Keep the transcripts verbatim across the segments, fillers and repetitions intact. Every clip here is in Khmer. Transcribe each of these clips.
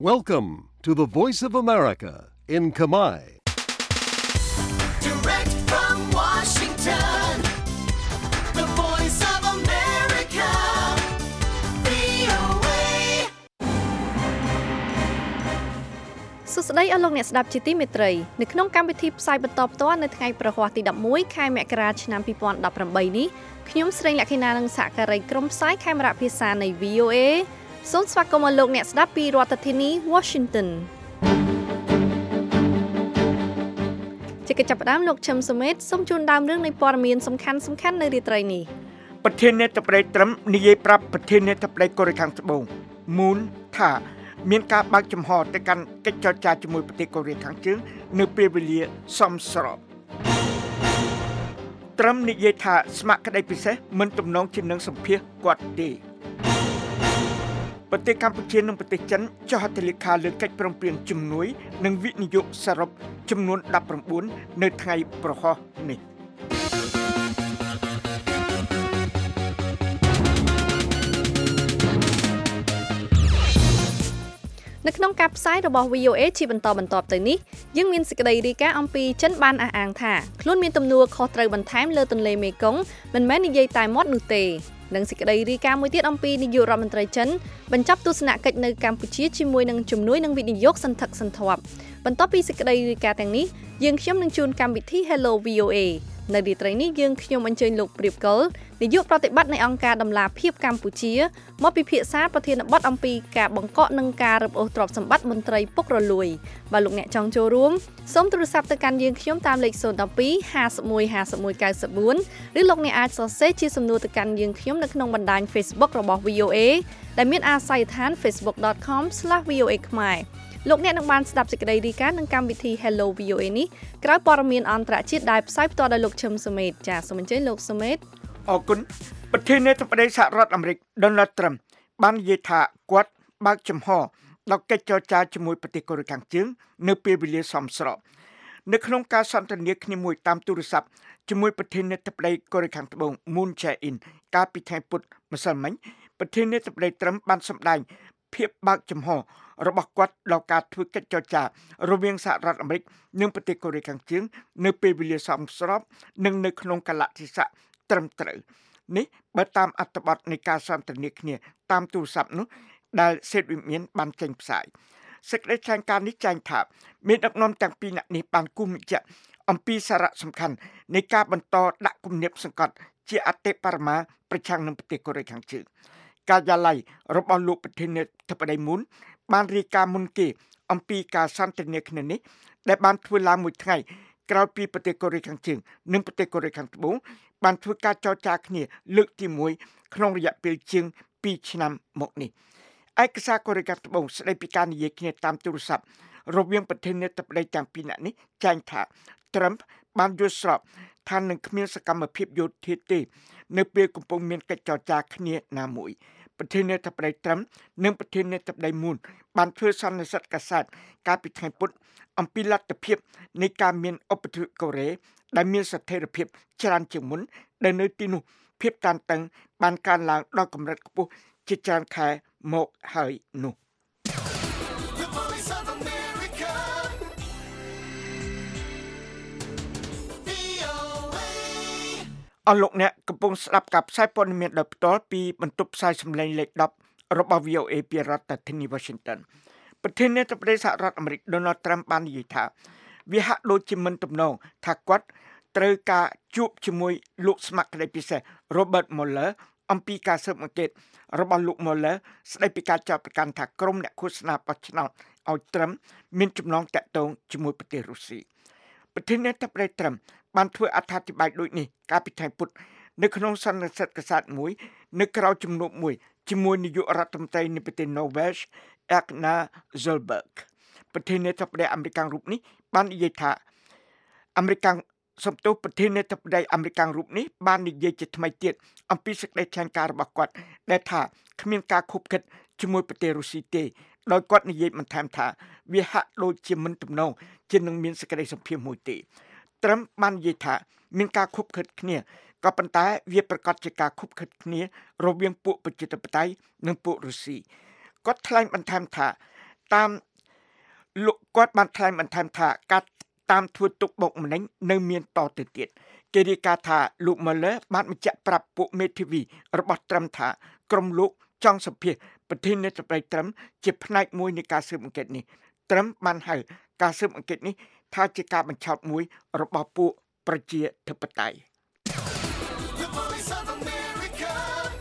Welcome to the Voice of America in Khmer. Direct from Washington, the Voice of America, វី អូ เอសួស្តីអស់លោកអ្នកស្ដាប់ជាទីមេត្រីនៅក្នុងកម្មវិធីផ្សាយបន្តផ្ទាល់នៅថ្ងៃប្រហ័សទីដប់មួយខែមករាឆ្នាំពីរពាន់ដប់ប្រាំបីនេះខ្ញុំស្រីលក្ខិណានិងសហការីក្រុមផ្សាយខេមរៈភាសានៃ វី អូ เอ សូមស្វាគមន៍លោកអ្នកស្ដាប់ពីរដ្ឋធានី Washington ជាកិច្ចចាប់ផ្ដើមលោកឈឹមសុមេតសូមជូនដើមរឿងនៃព័ត៌មានសំខាន់សំខាន់នៅរាត្រីនេះប្រធានាធិបតីត្រឹមនិយាយប្រាប់ប្រធានាធិបតីកូរ៉េខាងត្បូងមូនថាមានការបើកចំហទៅកាន់កិច្ចចរចាជាមួយប្រទេសកូរ៉េខាងជើងនៅពេលវេលាសមស្របត្រឹមនិយាយថាស្ម័គ្រក្តីពិសេសមិនទំនងជានឹងសម្ភាសគាត់ទេប្រទេសកម្ពុជានិងប្រទេសចិនចុះហត្ថលេខាលើកិច្ចព្រមព្រៀងជំនួយនិងវិនិយោគសរុបចំនួនដប់ប្រាំបួននៅថ្ងៃប្រហ័សនេះនៅក្នុងការផ្សាយរបស់ វី អូ เอ ជាបន្តបន្ទាប់ទៅនេះយើងមានសេចក្តីរាយការណ៍អំពីចិនបានអះអាងថាខ្លួនមានទំនួលខុសត្រូវបន្ថែមលើទន្លេមេគង្គមិនមែននិយាយតែមាត់នោះទេនិងសេចក្តីរាយការណ៍មួយទៀតអំពីនាយករដ្ឋមន្ត្រីចិនបញ្ចប់ទស្សនកិច្ចនៅកម្ពុជាជាមួយនឹងជំនួយនិងវិនិយោគសន្ធឹកសន្ធាប់បន្ទាប់ពីសេចក្តីរាយការណ៍ទាំងនេះយើងខ្ញុំនឹងជូនកម្មវិធី Hello វី អូ เอ នៅរាត្រីនេះយើងខ្ញុំអញ្ជើញលោកព្រៀបកុលនាយកប្រតិបត្តិនៃអង្គការដំឡាភិបកម្ពុជាមកពិភាក្សាប្រធានបទអំពីការបង្កក់និងការរឹបអូសទ្រព្យសម្បត្តិមន្ត្រីពុករលួយបើលោកអ្នកចង់ចូលរួមសូមទូរស័ព្ទទៅកាន់យើងខ្ញុំតាមលេខ 012 51 51 94 ឬលោកអ្នកអាចសរសេរជាសំណួរទៅកាន់យើងខ្ញុំនៅក្នុងបណ្ដាញ Facebook របស់ វី អូ เอ ដែលមានអាសយដ្ឋាន facebook dot com slash v o a khmerលោកអ្នកនឹងបានស្ដាប់សេចក្តីរាយការណ៍នឹងកម្មវិធី Hello វី អូ เอ នេះក្រោយព័ត៌មានអន្តរជាតិដែលផ្សាយផ្ទាល់ដោយលោកឈឹមសុមេតចាសសូមអញ្ជើញលោកសុមេតអរគុណប្រធានាធិបតីសហរដ្ឋអាមេរិក Donald Trump បាននិយាយថាគាត់បើកចំហដល់កិច្ចចរចាជាមួយប្រទេសកូរ៉េខាងជើងនៅពេលវេលាសមស្របនៅក្នុងការសន្ទនាគ្នាមួយតាមទូរស័ព្ទជាមួយប្រធានាធិបតីកូរ៉េខាងត្បូង Moon Jae-in កាលពីថ្ងៃពុធម្សិលមិញប្រធានាធិបតី Trump បានសម្ដែងភាពបើកចំហរបស់គាត់ដល់ការធ្វើកិច្ចចរចារវាងសហរដ្ឋអាមេរិកនិងប្រទេសកូរ៉េខាងជើងនៅពេលវេលាសមស្របនិងនៅក្នុងកាលៈទេសៈត្រឹមត្រូវនេះបើតាមអត្ថបទនៃការសន្ទនាគ្នាតាមទូរស័ព្ទនោះដែលសេតវិមានបានចេញផ្សាយសេចក្តីថ្លែងការណ៍នេះចែងថាមានដឹកនាំទាំងពីរនាក់នេះបានគូសបញ្ជាក់អំពីសារៈសំខាន់នៃការបន្តដាក់គំនាបសង្កត់ជាអតិបរមាប្រឆាំងនឹងប្រទេសកូរ៉េខាងជើងការិយាល័យរបស់លោកប្រធានាធិបតីមូនបានរាយការណ៍មុនគេអំពីការសន្ទនាគ្នានេះដែលបានធ្វើឡើងមួយថ្ងៃក្រោយពីប្រទេសកូរ៉េខាងជើងនិងប្រទេសកូរ៉េខាងត្បូងបានធ្វើការចរចាគ្នាលើកទីមួយក្នុងរយៈពេលជាងពីរឆ្នាំមកនេះឯកសារកូរ៉េខាងត្បូងស្ដីពីការនិយាយគ្នាតាមទូរស័ព្ទរវាងប្រធានាធិបតីទាំងពីរនាក់នេះចែងថា Trump បានយល់ស្របថានឹងគ្មានសកម្មភាពយោធាទេនៅពេលកំពុងមានកិច្ចចរចាគ្នាណាមួយប្រធានាធិបតី Trump និងប្រធានាធិបតី Moon បានធ្វើសន្និសីទកាសែតកាលពីថ្ងៃពុធអំពីលទ្ធភាពនៃការមានឧបទ្វីបកូរ៉េដែលមានស្ថិរភាពច្រើនជាងមុនដែលនៅទីនោះភាពតានតឹងបានកើនឡើងដល់កម្រិតខ្ពស់ជាច្រើនខែមកហើយនោះអស់លោកអ្នកកំពុងស្ដាប់ការផ្សាយព័ត៌មានដោយផ្ទាល់ពីបន្ទប់ផ្សាយសម្លេងលេខដប់របស់ វី អូ เอ ពីរដ្ឋធានី Washington ប្រធានាធិបតីសហរដ្ឋអាមេរិក Donald Trump បាននិយាយថាវាហាក់ដូចជាមិនទំនងថាគាត់ត្រូវការជួបជាមួយលោកស្ម័គ្រក្តីពិសេស Robert Mueller អំពីការស៊ើបអង្កេតរបស់លោក Mueller ស្ដីពីការចោទប្រកាន់ថាក្រុមអ្នកឃោសនាបោះឆ្នោតឲ្យត្រឹមមានចំណងតាក់ទងជាមួយប្រទេសរុស្ស៊ីប្រធានាធិបតី Trump បានធ្វើអត្ថាធិប្បាយដូចនេះកាលពីថ្ងៃពុធនៅក្នុងសន្និសីទកាសែតមួយនៅក្រៅជំនួបមួយជាមួយនាយករដ្ឋមន្ត្រីនៃប្រទេស Norway Erna Solberg ប្រធានាធិបតីអាមេរិករូបនេះបាននិយាយថាអាមេរិកសំទោសប្រធានាធិបតីអាមេរិករូបនេះបាននិយាយជាថ្មីទៀតអំពីសេចក្តីថ្លែងការណ៍របស់គាត់ដែលថាគ្មានការខុបខិតជាមួយប្រទេសរុស្ស៊ីទេដោយគាត់និយាយបន្ថែមថាវាហាក់ដូចជាមិនទំនងជានឹងមានសេចក្តីសម្ភាសមួយទេត្រឹមបាននិយាយថាមានការខុបខិតគ្នាក៏ប៉ុន្តែវាប្រកាសជាការខុបខិតគ្នារវាងពួកប្រជាធិបតេយ្យនិងពួករុស្ស៊ីគាត់ថ្លែងបន្ថែមថាតាមលោកគាត់បានថ្លែងបន្ថែមថាការតាមធ្វើទុកបុកម្នេញនៅមានតទៅទៀតគេរាយការណ៍ថាលោក Mueller បានបញ្ជាក់ប្រាប់ពួកមេធាវីរបស់ត្រឹមថាក្រុមលោកចង់សម្ភាសប្រធានាធិបតីត្រឹមជាផ្នែកមួយនៃការស៊ើបអង្កេតនេះត្រឹមបានហៅការស៊ើបអង្កេតនេះថាជាការបញ្ឆោតមួយរបស់ពួកប្រជាធិបតេយ្យ The voice of America.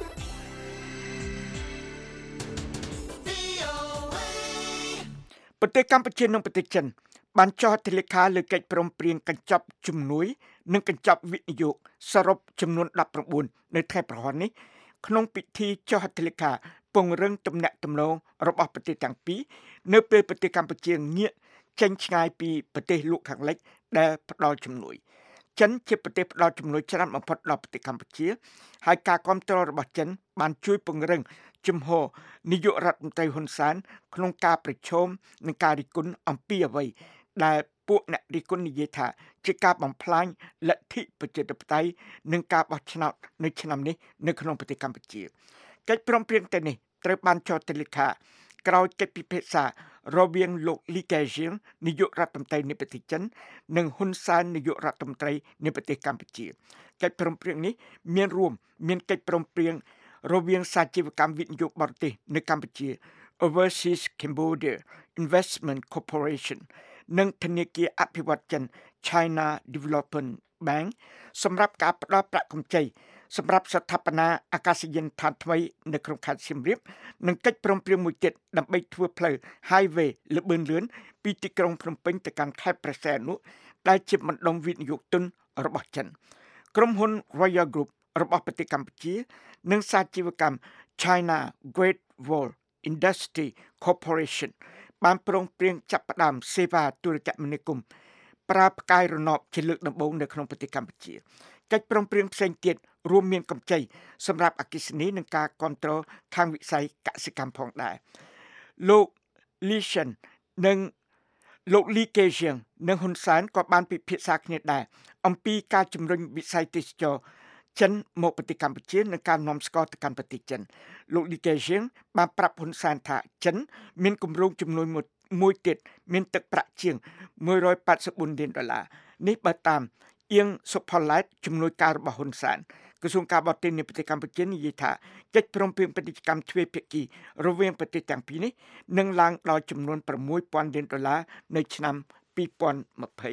វី អូ เอប្រទេសកម្ពុជានិងប្រទេសចិនបានចុះហត្ថលេខាលើកិច្ចព្រមព្រៀងកញ្ចប់ជំនួយនិងកញ្ចប់វិនិយោគសរុបចំនួនដប់ប្រាំបួននៅថ្ងៃប្រហ័ននេះក្នុងពិធីចុះហត្ថលេខាពង្រឹងទំនាក់ទំនងរបស់ប្រទេសទាំងពីរនៅពេលប្រទេសកម្ពុជាងាកចេញឆ្ងាយពីប្រទេសលោកខាងលិចដែលផ្ដល់ជំនួយចិនជាប្រទេសផ្ដល់ជំនួយច្រើនបំផុតដល់ប្រទេសកម្ពុជាហើយការគ្រប់គ្រងរបស់ចិនបានជួយពង្រឹងជំហរនាយករដ្ឋមន្ត្រីហ៊ុនសែនក្នុងការប្រឈមនឹងការរិះគន់អំពីអ្វីដែលពួកអ្នករិះគន់និយាយថាជាការបំផ្លាញលទ្ធិប្រជាធិបតេយ្យនិងការបោះឆ្នោតនៅឆ្នាំនេះនៅក្នុងប្រទេសកម្ពុជាកិច្ចព្រមព្រៀងទាំងនេះត្រូវបានចុះហត្ថលេខាក្រោយកិច្ចពិភាក្សារវាងលោកលីកេជាងនាយករដ្ឋមន្ត្រីនៃប្រទេសចិននិងហ៊ុនសែននាយករដ្ឋមន្ត្រីនៃប្រទេសកម្ពុជាកិច្ចព្រមព្រៀងនេះមានរួមមានកិច្ចព្រមព្រៀងរវាងសាជីវកម្មវិនិយោគបរទេសនៅកម្ពុជា Overseas Cambodia Investment Corporation និងធនាគារអភិវឌ្ឍចិន China Development Bank សម្រាប់ការផ្ដល់ប្រាក់កម្ចីសម្រាប់ស្ថាបនាអាកាសយានដ្ឋានថ្មីនៅក្នុងខេត្តសៀមរាបនិងកិច្ចព្រមព្រៀងមួយទៀតដើម្បីធ្វើផ្លូវ Highway លឿនលឿនពីទីក្រុងភ្នំពេញទៅកាន់ខេត្តព្រះសីហនុដែលជាបណ្ដុំវិនិយោគទុនរបស់ចិនក្រុមហ៊ុន Royal Group របស់ប្រទេសកម្ពុជានិងសាជីវកម្ម China Great Wall Industry Corporation បានព្រមព្រៀងចាប់ផ្ដើមសេវាទូរគមនាគមន៍ប្រើផ្កាយរណបជាលើកដំបូងនៅក្នុងប្រទេសកម្ពុជាកិច្ចព្រមព្រៀងផ្សេងទៀតរួមមានកម្ចីសម្រាប់អគ្គិសនីនិងការគ្រប់គ្រងខាងវិស័យកសិកម្មផងដែរលោក Lee Shen និងលោក Lee Kejing និងហ៊ុនសែនក៏បានពិភាក្សាគ្នាដែរអំពីការជំរុញវិស័យទេសចរចិនមកប្រទេសកម្ពុជានិងការនាំស្ករទៅកាន់ប្រទេសចិនលោក Lee Kejing បានប្រាប់ហ៊ុនសែនថាចិនមានគម្រោងជំនួយមួយមួយទៀតមានទឹកប្រាក់ជាងមួយរយប៉ែតសិបបួនលានដុល្លារនេះបើតាមអៀងសុផល្លែតជំនួយការរបស់ហ៊ុនសែនក្រសួងការបរទេសនៃប្រទេសកម្ពុជានិយាយថាកិច្ចព្រមព្រៀងពាណិជ្ជកម្មទ្វេភាគីរវាងប្រទេសទាំងពីរនេះនឹងឡើងដល់ចំនួនប្រាំមួយពាន់លានដុល្លារនៅឆ្នាំពីរពាន់ម្ភៃ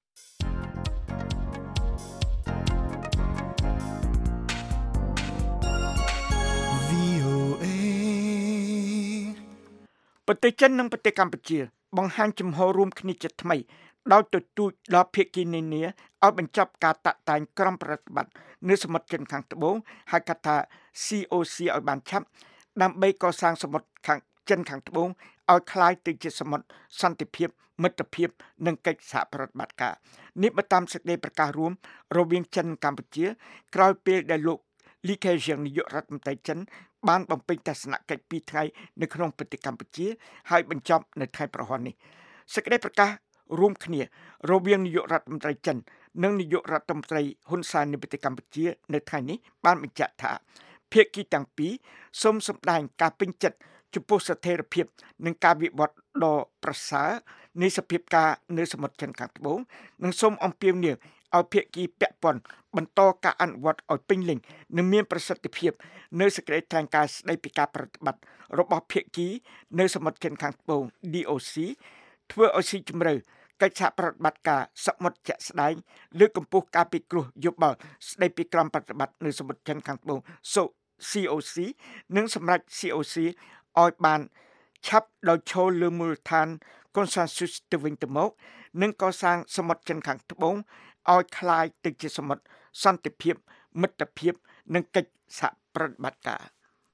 ប្រទេសចិននិងប្រទេសកម្ពុជាបង្ហាញជំហររួមគ្នាជាថ្មីដោយទទូចដល់ភាគីនានាឲ្យបញ្ចប់ការតាក់តែងក្រុមប្រតិបត្តិនៅសមុទ្រចិនខាងត្បូងហៅកាត់ថា C O C ឲ្យបានឆាប់ដើម្បីកសាងសមុទ្រខាងចិនខាងត្បូងឲ្យคล้ายទៅជាសមុទ្រសន្តិភាពមិត្តភាពនិងកិច្ចសហប្រតិបត្តិការនេះបើតាមសេចក្តីប្រកាសរួមរវាងចិននិងកម្ពុជាក្រោយពេលដែលលោក Lee Kejing នាយករដ្ឋមន្ត្រីចិនបានបំពេញទស្សនកិច្ចពីរថ្ងៃនៅក្នុងប្រទេសកម្ពុជាហើយបញ្ចប់នៅថ្ងៃប្រហ័ននេះសេចក្តីប្រកាសរួមគ្នារវាងនាយករដ្ឋមន្ត្រីចិននិងនាយករដ្ឋមន្ត្រីហ៊ុនសែននៃប្រទេសកម្ពុជានៅថ្ងៃនេះបានបញ្ជាក់ថាភាគីទាំងពីរសូមសម្ដែងការពេញចិត្តចំពោះស្ថិរភាពនិងការវិវត្តដ៏ប្រសើរនៃសភាពការនៅសមុទ្រចិនខាងត្បូងនិងសូមអំពាវនាវឲ្យភាគីពាក់ព័ន្ធបន្តការអនុវត្តឲ្យពេញលេញនិងមានប្រសិទ្ធភាពនៅសេចក្តីថ្លែងការណ៍ស្តីពីការប្រតិបត្តិរបស់ភាគីនៅសមុទ្រចិនខាងត្បូង D O C ធ្វើឲ្យស៊ីជម្រៅកិច្ចសហប្រតិបត្តិការសមុទ្រជាក់ស្ដែងលើកកម្ពស់ការពិគ្រោះយោបល់ស្តីពីក្រុមប្រតិបត្តិនៅសមុទ្រចិនខាងត្បូង C O C និងសម្រាប់ C O C ឲ្យបានឆាប់ដោយឈលលើមូលដ្ឋាន consensus ទៅវិញទៅមកនិងកសាងសមុទ្រចិនខាងត្បូងឲ្យคล้ายទៅជាសមុទ្រសន្តិភាពមិត្តភាពនិងកិច្ចសហប្រតិបត្តិការ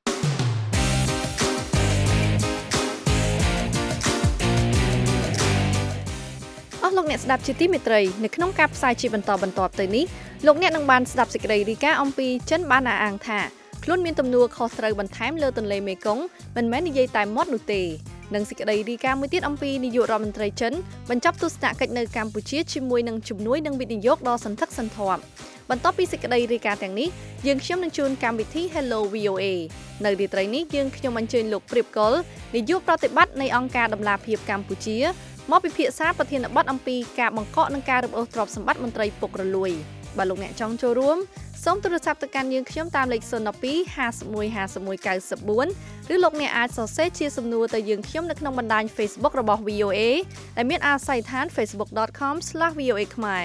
អស់លោកអ្នកស្ដាប់ជាទីមេត្រីនៅក្នុងការផ្សាយជាបន្តបន្ទាប់ទៅនេះលោកអ្នកនឹងបានស្ដាប់សេចក្តីរាយការណ៍អំពីចិនបានអះអាងថាខ្លួនមានទំនួលខុសត្រូវបន្ថែមលើទន្លេមេគង្គមិនមែននិយាយតែមាត់នោះទេនិងសេចក្តីរាយការណ៍មួយទៀតអំពីនាយករដ្ឋមន្ត្រីចិនបញ្ចប់ទស្សនកិច្ចនៅកម្ពុជាជាមួយនឹងជំនួយនិងវិនិយោគដ៏សន្ធឹកសន្ធាប់បន្ទាប់ពីសេចក្តីរាយការណ៍ទាំងនេះយើងខ្ញុំនឹងជួនកម្មវិធី Hello វី អូ เอ នៅរាត្រីនេះយើងខ្ញុំអញ្ជើញលោកព្រៀបកុលនាយកប្រតិបត្តិនៃអង្គការដំឡាភិបកម្ពុជាមកពិភាក្សាប្រធានបទអំពីការបង្កក់និងការរំអូសទ្រព្យសម្បត្តិមន្ត្រីពុករលួយបើលោកអ្នកចង់ចូលរួមសូមទូរស័ព្ទទៅកាន់យើងខ្ញុំតាមលេខศูนย์ หนึ่ง สอง ห้า หนึ่ง ห้า หนึ่ง เก้า สี่ឬលោកអ្នកអាចសរសេរជាសំណួរទៅយើងខ្ញុំនៅក្នុងបណ្ដាញ Facebook របស់ វី អូ เอ ដែលមានអាស័យដ្ឋាន facebook dot com slash v o a ខ្មែរ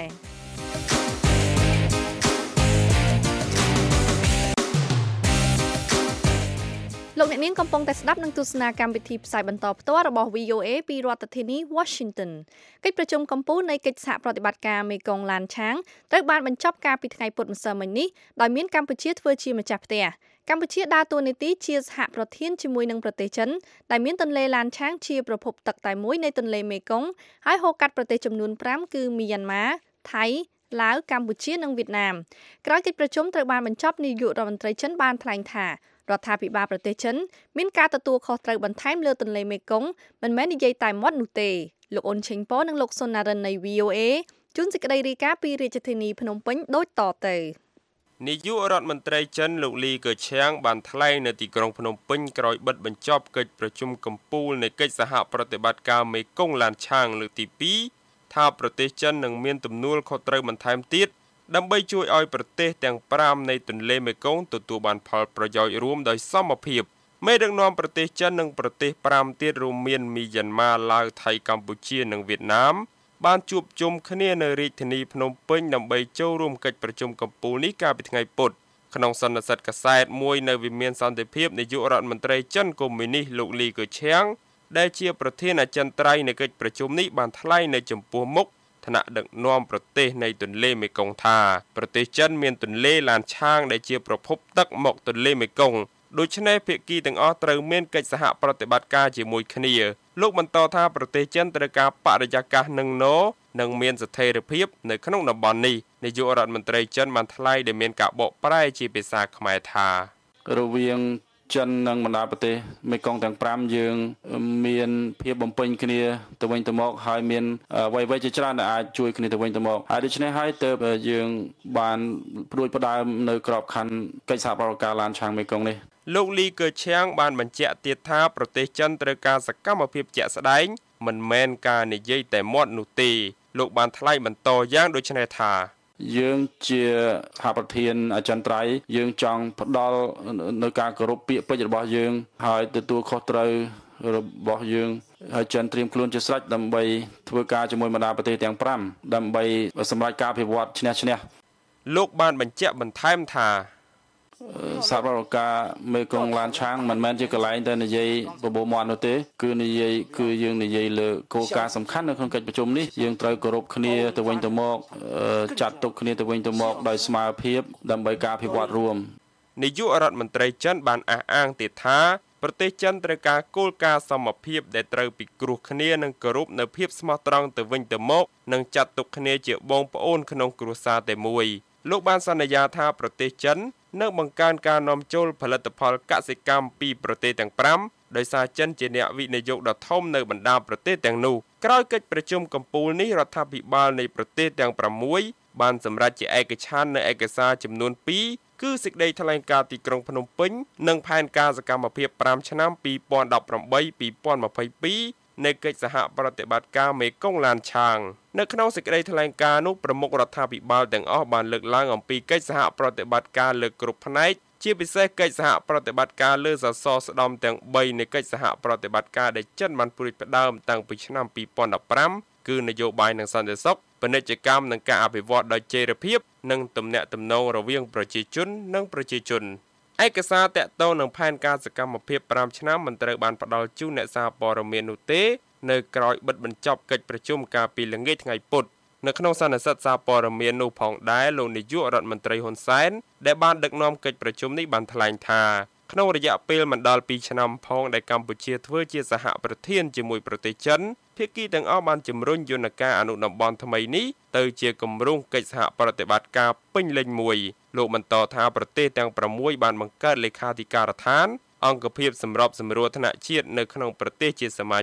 លោកអ្នកនាងកំពុងតែស្ដាប់និងទស្សនាកម្មវិធីផ្សាយបន្តផ្ទាល់របស់ វី អូ เอ ពីរដ្ឋធានី Washington កិច្ចប្រជុំកំពូលនៃកិច្ចសហប្រតិបត្តិការមេគង្គឡានឆាងត្រូវបានបញ្ចប់កាលពីថ្ងៃពុធម្សិលមិញនេះដោយមានកម្ពុជាធ្វើជាម្ចាស់ផ្ទះកម្ពុជាដើរតួនាទីជាសហប្រធានជាមួយនឹងប្រទេសចិនដែលមានទន្លេឡានឆាងជាប្រភពទឹកតែមួយនៃទន្លេមេគង្គហើយហូរកាត់ប្រទេសចំនួនប្រាំគឺមីយ៉ាន់ម៉ាថៃឡាវកម្ពុជានិងវៀតណាមក្រោយកិច្ចប្រជុំត្រូវបានបញ្ចប់នាយករដ្ឋមន្ត្រីចិនបានថ្លែងថារដ្ឋាភិបាលប្រទេសចិនមានការទទួលខុសត្រូវបន្ថែមលើទន្លេមេគង្គមិនមែននិយាយតែមាត់នោះទេលោកអ៊ុនឆេងប៉និងលោកសុនណារិននៃ វី អូ เอ ជួនសេចក្តីរាយការណ៍ពីរាជធានីភ្នំពេញដូចតទៅនាយករដ្ឋមន្ត្រីចិនលោកលីកើឆាងបានថ្លែងនៅទីក្រុងភ្នំពេញក្រោយបិទបញ្ចប់កិច្ចប្រជុំកំពូលនៃកិច្ចសហប្រតិបត្តិការមេគង្គឡានឆាងលើកទីពីរថាប្រទេសចិននឹងមានទំនួលខុសត្រូវបន្ថែមទៀតដើម្បីជួយឲ្យប្រទេសទាំងប្រាំនៃទន្លេមេគង្គទទួលបានផលប្រយោជន៍រួមដោយសមភាពមេដឹកនាំប្រទេសចិននិងប្រទេសប្រាំទៀតរួមមានមីយ៉ាន់ម៉ាឡាវថៃកម្ពុជានិងវៀតណាមបានជួបជុំគ្នានៅរាជធានីភ្នំពេញដើម្បីចូលរួមកិច្ចប្រជុំកំពូលនេះកាលពីថ្ងៃពុធក្នុងសន្និសីទកាសែតមួយនៅវិមានសន្តិភាពនាយករដ្ឋមន្ត្រីចិនកុម្មុយនីសលោកលីកើឆាងដែលជាប្រធានអចិន្ត្រៃយ៍នៃកិច្ចប្រជុំនេះបានថ្លែងនៅចំពោះមុខថ្នាក់ដឹកនាំប្រទេសនៃទន្លេមេគង្គថាប្រទេសចិនមានទន្លេឡានឆាងដែលជាប្រភពទឹកមកទន្លេមេគង្គដូច្នេះភាគីទាំងអស់ត្រូវមានកិច្ចសហប្រតិបត្តិការជាមួយគ្នាលោកបន្តថាប្រទេសចិនត្រូវការបរិយាកាសនឹងណោនិងមានស្ថិរភាពនៅក្នុងតំបន់នេះនាយករដ្ឋមន្ត្រីចិនបានថ្លែងដែលមានការបកប្រែជាភាសាខ្មែរថារវាងចិននិងបណ្ដាប្រទេសមេគង្គទាំងប្រាំយើងមានភាពបំពេញគ្នាទៅវិញទៅមកហើយមានអ្វីៗជាច្រើនដែលអាចជួយគ្នាទៅវិញទៅមកហើយដូច្នេះហើយទើបយើងបានព្រួយផ្ដើមនៅក្របខ័ណ្ឌកិច្ចសហប្រតិបត្តិការឡានឆាងមេគង្គនេះលោកលីកើឆាងបានបញ្ជាក់ទៀតថាប្រទេសចិនត្រូវការសកម្មភាពជាក់ស្ដែងមិនមែនការនិយាយតែមាត់នោះទេលោកបានថ្លែងបន្តយ៉ាងដូចនេះថាយើងជាសហប្រធានអចិន្ត្រៃយ៍យើងចង់ផ្ដល់នៅការគោរពពាក្យពេចន៍របស់យើងហើយទទួលខុសត្រូវរបស់យើងហើយចិនត្រៀមខ្លួនជាស្រេចដើម្បីធ្វើការជាមួយបណ្ដាប្រទេសទាំងប្រាំដើម្បីសម្រេចការអភិវឌ្ឍឈ្នះឈ្នះលោកបានបញ្ជាក់បន្ថែមថាសហប្រតិបត្តិការមេគង្គឡានឆាងមិនមែនជាកន្លែងតែនិយាយបបោមាត់នោះទេគឺនិយាយគឺយើងនិយាយលើគោលការណ៍សំខាន់នៅក្នុងកិច្ចប្រជុំនេះយើងត្រូវគោរពគ្នាទៅវិញទៅមកចាត់ទុកគ្នាទៅវិញទៅមកដោយស្មារតីភាពដើម្បីការអភិវឌ្ឍរួមនាយករដ្ឋមន្ត្រីចិនបានអះអាងទៀតថាប្រទេសចិនត្រូវការគោលការណ៍សមភាពដែលត្រូវពិគ្រោះគ្នានិងគោរពនៅភាពស្មោះត្រង់ទៅវិញទៅមកនិងចាត់ទុកគ្នាជាបងប្អូនក្នុងគ្រួសារតែមួយលោកបានសន្យាថាប្រទេសចិននឹងបង្កើនការនាំចូលផលិតផលកសិកម្មពីប្រទេសទាំងប្រាំដោយសារចិនជាអ្នកវិនិយោគដ៏ធំនៅបណ្ដាប្រទេសទាំងនោះក្រោយកិច្ចប្រជុំកំពូលនេះរដ្ឋាភិបាលនៃប្រទេសទាំងប្រាំមួយបានសម្រេចជាឯកច្ឆន្ទនៅឯកសារចំនួនពីរគឺសេចក្តីថ្លែងការណ៍ទីក្រុងភ្នំពេញនិងផែនការសកម្មភាពប្រាំឆ្នាំពីរពាន់ដប់ប្រាំបីដល់ពីរពាន់ម្ភៃពីរនៃកិច្ចសហប្រតិបត្តិការមេគង្គឡានឆាងនៅក្នុងសេចក្តីថ្លែងការណ៍នោះប្រមុខរដ្ឋាភិបាលទាំងអស់បានលើកឡើងអំពីកិច្ចសហប្រតិបត្តិការលើគ្រប់ផ្នែកជាពិសេសកិច្ចសហប្រតិបត្តិការលើសសរស្តម្ភទាំងបីនៃកិច្ចសហប្រតិបត្តិការដែលចិនបានព្រួយផ្ដើមតាំងពីឆ្នាំពីរពាន់ដប់ប្រាំគឺនយោបាយនិងសន្តិសុខពាណិជ្ជកម្មនិងការអភិវឌ្ឍដោយចីរភាពនិងទំនាក់ទំនងរវាងប្រជាជននិងប្រជាជនឯកសារតាក់ទងនឹងផែនការសកម្មភាពប្រាំឆ្នាំមិនត្រូវបានផ្ដល់ជូនអ្នកសារព័ត៌មាននោះទេនៅក្រោយបិទបញ្ចប់កិច្ចប្រជុំកាលពីល្ងាចថ្ងៃពុធនៅក្នុងសន្និសីទសារព័ត៌មាននោះផងដែរលោកនាយករដ្ឋមន្ត្រីហ៊ុនសែនដែលបានដឹកនាំកិច្ចប្រជុំនេះបានថ្លែងថាក្នុងរយៈពេលមិនដល់ពីរឆ្នាំផងដែលកម្ពុជាធ្វើជាសហប្រធានជាមួយប្រទេសចិនភាគីទាំងអស់បានជំរុញយន្តការអនុតំបន់ថ្មីនេះទៅជាគម្រោងកិច្ចសហប្រតិបត្តិការពេញលេញមួយលោកបន្តថាប្រទេសទាំងប្រាំមួយបានបង្កើតលេខាធិការដ្ឋានអង្គភាពសម្របសម្រួលថ្នាក់ជាតិនៅក្នុងប្រទេសជាសមាជិក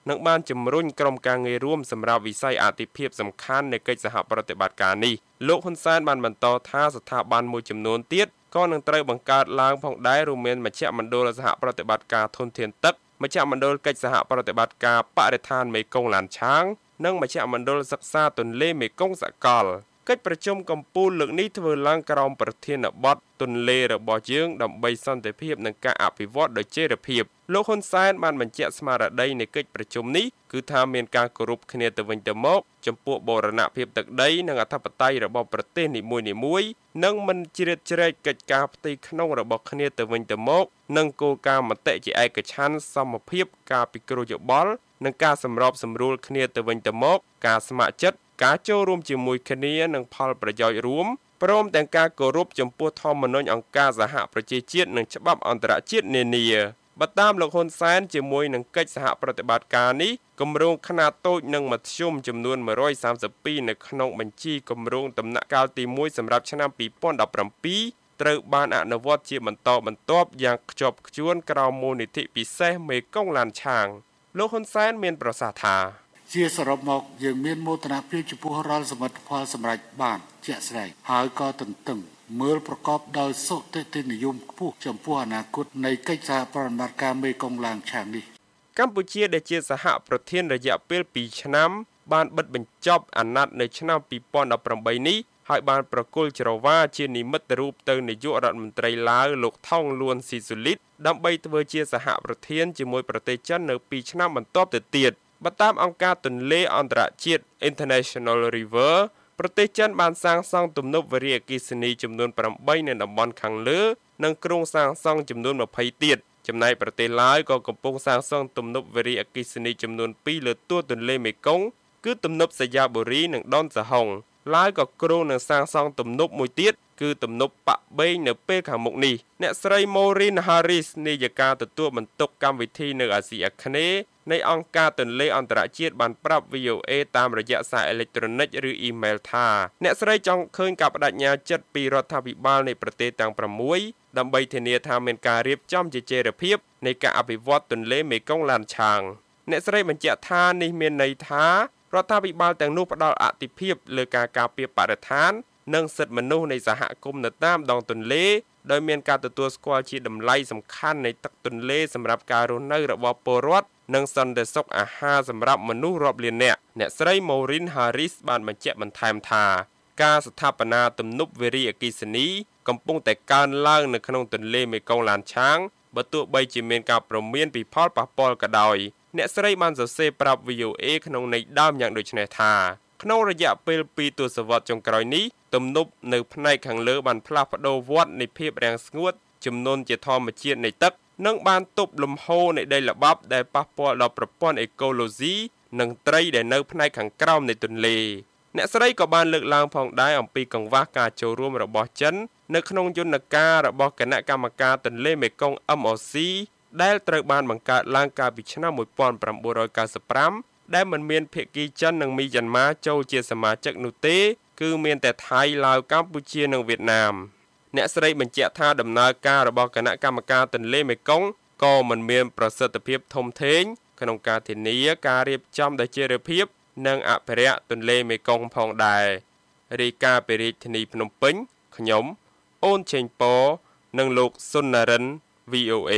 និងបានជំរុញក្រុមការងាររួមសម្រាប់វិស័យអាទិភាពសំខាន់នៃកិច្ចសហប្រតិបត្តិការនេះលោកហ៊ុនសែនបានបន្តថាស្ថាប័នមួយចំនួនទៀតក៏នឹងត្រូវបង្កើតឡើងផងដែររួមមានមជ្ឈមណ្ឌលសហប្រតិបត្តិការធនធានទឹកមជ្ឈមណ្ឌលកិច្ចសហប្រតិបត្តិការបរិស្ថានមេគង្គឡានឆាងនិងមជ្ឈមណ្ឌលសិក្សាទន្លេមេគង្គសកលកិច្ចប្រជុំកំពូលលើកនេះធ្វើឡើងក្រោមប្រធានបទទន្លេរបស់យើងដើម្បីសន្តិភាពនិងការអភិវឌ្ឍដោយចីរភាពលោកហ៊ុនសែនបានបញ្ជាក់ស្មារតីនៃកិច្ចប្រជុំនេះគឺថាមានការគោរពគ្នាទៅវិញទៅមកចំពោះបូរណភាពទឹកដីនិងអធិបតេយ្យរបស់ប្រទេសនីមួយៗនិងមិនជ្រៀតជ្រែកកិច្ចការផ្ទៃក្នុងរបស់គ្នាទៅវិញទៅមកនិងគោលការណ៍មតិជាឯកច្ឆន្ទសមភាពការពិគ្រោះយោបល់និងការសម្របសម្រួលគ្នាទៅវិញទៅមកការស្ម័គ្រចិត្តការចូលរួមជាមួយគ្នានិងផលប្រយោជន៍រួមព្រមទាំងការគោរពចំពោះធម្មនុញ្ញអង្គការសហប្រជាជាតិនិងច្បាប់អន្តរជាតិនានាបើតាមលោកហ៊ុនសែនជាមួយនឹងកិច្ចសហប្រតិបត្តិការនេះគម្រោងខ្នាតតូចនិងមធ្យមចំនួនមួយរយសាមសិបពីរនៅក្នុងបញ្ជីគម្រោងដំណាក់កាលទីមួយសម្រាប់ឆ្នាំពីរពាន់ដប់ប្រាំពីរត្រូវបានអនុវត្តជាបន្តបន្ទាប់យ៉ាងខ្ជាប់ខ្ជួនក្រោមមូលនិធិពិសេសមេគង្គឡានឆាងលោកហ៊ុនសែនមានប្រសាសន៍ថាជាសរុបមកយើងមានមោទនភាពចំពោះរាល់សមិទ្ធផលសម្រេចបានជាក់ស្ដែងហើយក៏ទន្ទឹងមើលប្រកបដោយសុតិធិនិយមខ្ពស់ចំពោះអនាគតនៃកិច្ចសហប្រតិបត្តិការមេគង្គឡានឆាងនេះកម្ពុជាដែលជាសហប្រធានរយៈពេលពីរឆ្នាំបានបិទបញ្ចប់អាណត្តិនៅឆ្នាំពីរពាន់ដប់ប្រាំបីនេះហើយបានប្រគល់ច្រវាជានិមិត្តរូបទៅនាយករដ្ឋមន្ត្រីឡាវលោកថោងលួនស៊ីស៊ូលីតដើម្បីធ្វើជាសហប្រធានជាមួយប្រទេសចិននៅពីរឆ្នាំបន្ទាប់ទៅទៀតបើតាមអង្គការទន្លេអន្តរជាតិ International River ប្រទេសចិនបានសាងសង់ទំនប់វារីអគ្គិសនីចំនួនប្រាំបីនៅតំបន់ខាងលើនិងគ្រោងសាងសង់ចំនួនម្ភៃទៀតចំណែកប្រទេសឡាវក៏កំពុងសាងសង់ទំនប់វារីអគ្គិសនីចំនួនពីរលើទួលទន្លេមេគង្គគឺទំនប់សយ៉ាបូរីនិងដនសហុងឡាវក៏គ្រោងនឹងសាងសង់ទំនប់មួយទៀតគឺទំនប់ប៉ាក់បេងនៅពេលខាងមុខនេះអ្នកស្រី Maureen Harris នាយិកាទទួលបន្ទុកកម្មវិធីនៅអាស៊ីអាគ្នេយ៍នៃអង្គការទន្លេអន្តរជាតិបានប្រាប់ V O A តាមរយៈសារអេឡិចត្រូនិកឬអ៊ីមែលថាអ្នកស្រីចង់ឃើញការបដិញ្ញាចិត្តពីរដ្ឋាភិបាលនៃប្រទេសទាំងប្រាំមួយដើម្បីធានាថាមានការរៀបចំជាចីរភាពនៃការអភិវឌ្ឍទន្លេមេគង្គឡានឆាងអ្នកស្រីបញ្ជាក់ថានេះមានន័យថារដ្ឋាភិបាលទាំងនោះផ្ដល់អាទិភាពលើការការពារបរិស្ថាននិងសិទ្ធិមនុស្សនៃសហគមន៍នៅតាមដងទន្លេដោយមានការទទួលស្គាល់ជាតម្លៃសំខាន់នៃទឹកទន្លេសម្រាប់ការរស់នៅរបស់ពលរដ្ឋនិងសន្តិសុខអាហារសម្រាប់មនុស្សរាប់លាននាក់អ្នកស្រី Maureen Harris បានបញ្ជាក់បន្ថែមថាការស្ថាបនាទំនប់វារីអគ្គិសនីកំពុងតែកើនឡើងនៅក្នុងទន្លេមេគង្គឡានឆាងបើទោះបីជាមានការព្រមានពីផលប៉ះពាល់ក៏ដោយអ្នកស្រីបានសរសេរប្រាប់ V O A ក្នុងន័យដើមយ៉ាងដូចនេះថាក្នុងរយៈពេលពីរទសវត្សរ៍ចុងក្រោយនេះទំនប់នៅផ្នែកខាងលើបានផ្លាស់ប្ដូរវដ្តនៃភាពរាំងស្ងួតចំនួនជាធម្មជាតិនៃទឹកនិងបានទប់លំហូរនៃដីល្បាប់ដែលប៉ះពាល់ដល់ប្រព័ន្ធអេកូឡូស៊ីនិងត្រីដែលនៅផ្នែកខាងក្រោមនៃទន្លេអ្នកស្រីក៏បានលើកឡើងផងដែរអំពីកង្វះការចូលរួមរបស់ចិននៅក្នុងយន្តការរបស់គណៈកម្មការទន្លេមេគង្គ M O C ដែលត្រូវបានបង្កើតឡើងកាលពីឆ្នាំmột nghìn chín trăm chín mươi lămដែលមិនមានភាគីចិននិងមីយ៉ាន់ម៉ាចូលជាសមាជិកនោះទេគឺមានតែថៃឡាវកម្ពុជានិងវៀតណាមអ្នកស្រីបញ្ជាក់ថាដំណើរការរបស់គណៈកម្មការទន្លេមេគង្គក៏មិនមានប្រសិទ្ធភាពធំធេងក្នុងការធានាការរៀបចំដោយចីរភាពនិងអភិរក្សទន្លេមេគង្គផងដែររាយការណ៍ពីរាជធានីភ្នំពេញខ្ញុំអូនឆេងប៉និងលោកសុននរិន V O A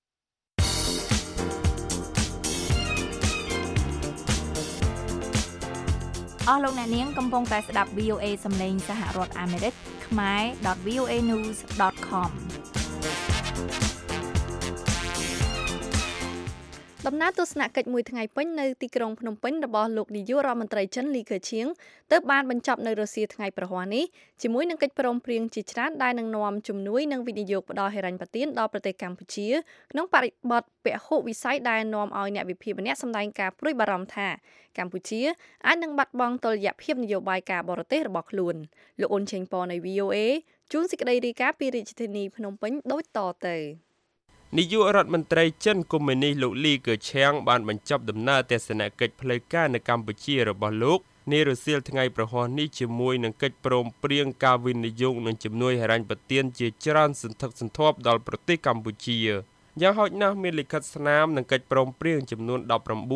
អស់លោកអ្នកនាងកំពុងតែស្ដាប់ V O A សំឡេងសហរដ្ឋអាមេរិកខ្មែរ ដត វី អូ เอ news ដត com ដំណើរទស្សនកិច្ចមួយថ្ងៃពេញនៅទីក្រុងភ្នំពេញរបស់លោកនាយករដ្ឋមន្ត្រីចិនលីខឺឈៀងទើបបានបញ្ចប់នៅរសៀលថ្ងៃប្រហ័សនេះជាមួយនឹងកិច្ចព្រមព្រៀងជាច្រើនដែលនឹងនាំជំនួយនិងវិនិយោគផ្ដល់ហិរញ្ញប្បទានដល់ប្រទេសកម្ពុជាក្នុងបរិបទពហុវិស័យដែលនាំឲ្យអ្នកវិភាគម្នាក់សម្ដែងការព្រួយបារម្ភថាកម្ពុជាអាចនឹងបាត់បង់តុល្យភាពនយោបាយការបរទេសរបស់ខ្លួនលោកអ៊ុនឆេងប៉នៃ V O A ជួនសេចក្តីរាយការណ៍ពីរាជធានីភ្នំពេញដូចតទៅនាយករដ្ឋមន្ត្រីចិនកុម្មុយនីសលោកលីកើឆាំងបានបញ្ចប់ដំណើរទស្សនកិច្ចផ្លូវការនៅកម្ពុជារបស់លោកនារសៀលថ្ងៃប្រហ័សនេះជាមួយនឹងកិច្ចព្រមព្រៀងការវិនិយោគនិងជំនួយហិរញ្ញប្បទានជាច្រើនសន្ធឹកសន្ធាប់ដល់ប្រទេសកម្ពុជាយ៉ាងហោចណាស់មានលិខិតស្នាមនិងកិច្ចព្រមព្រៀងចំនួនដប់ប្រាំបួន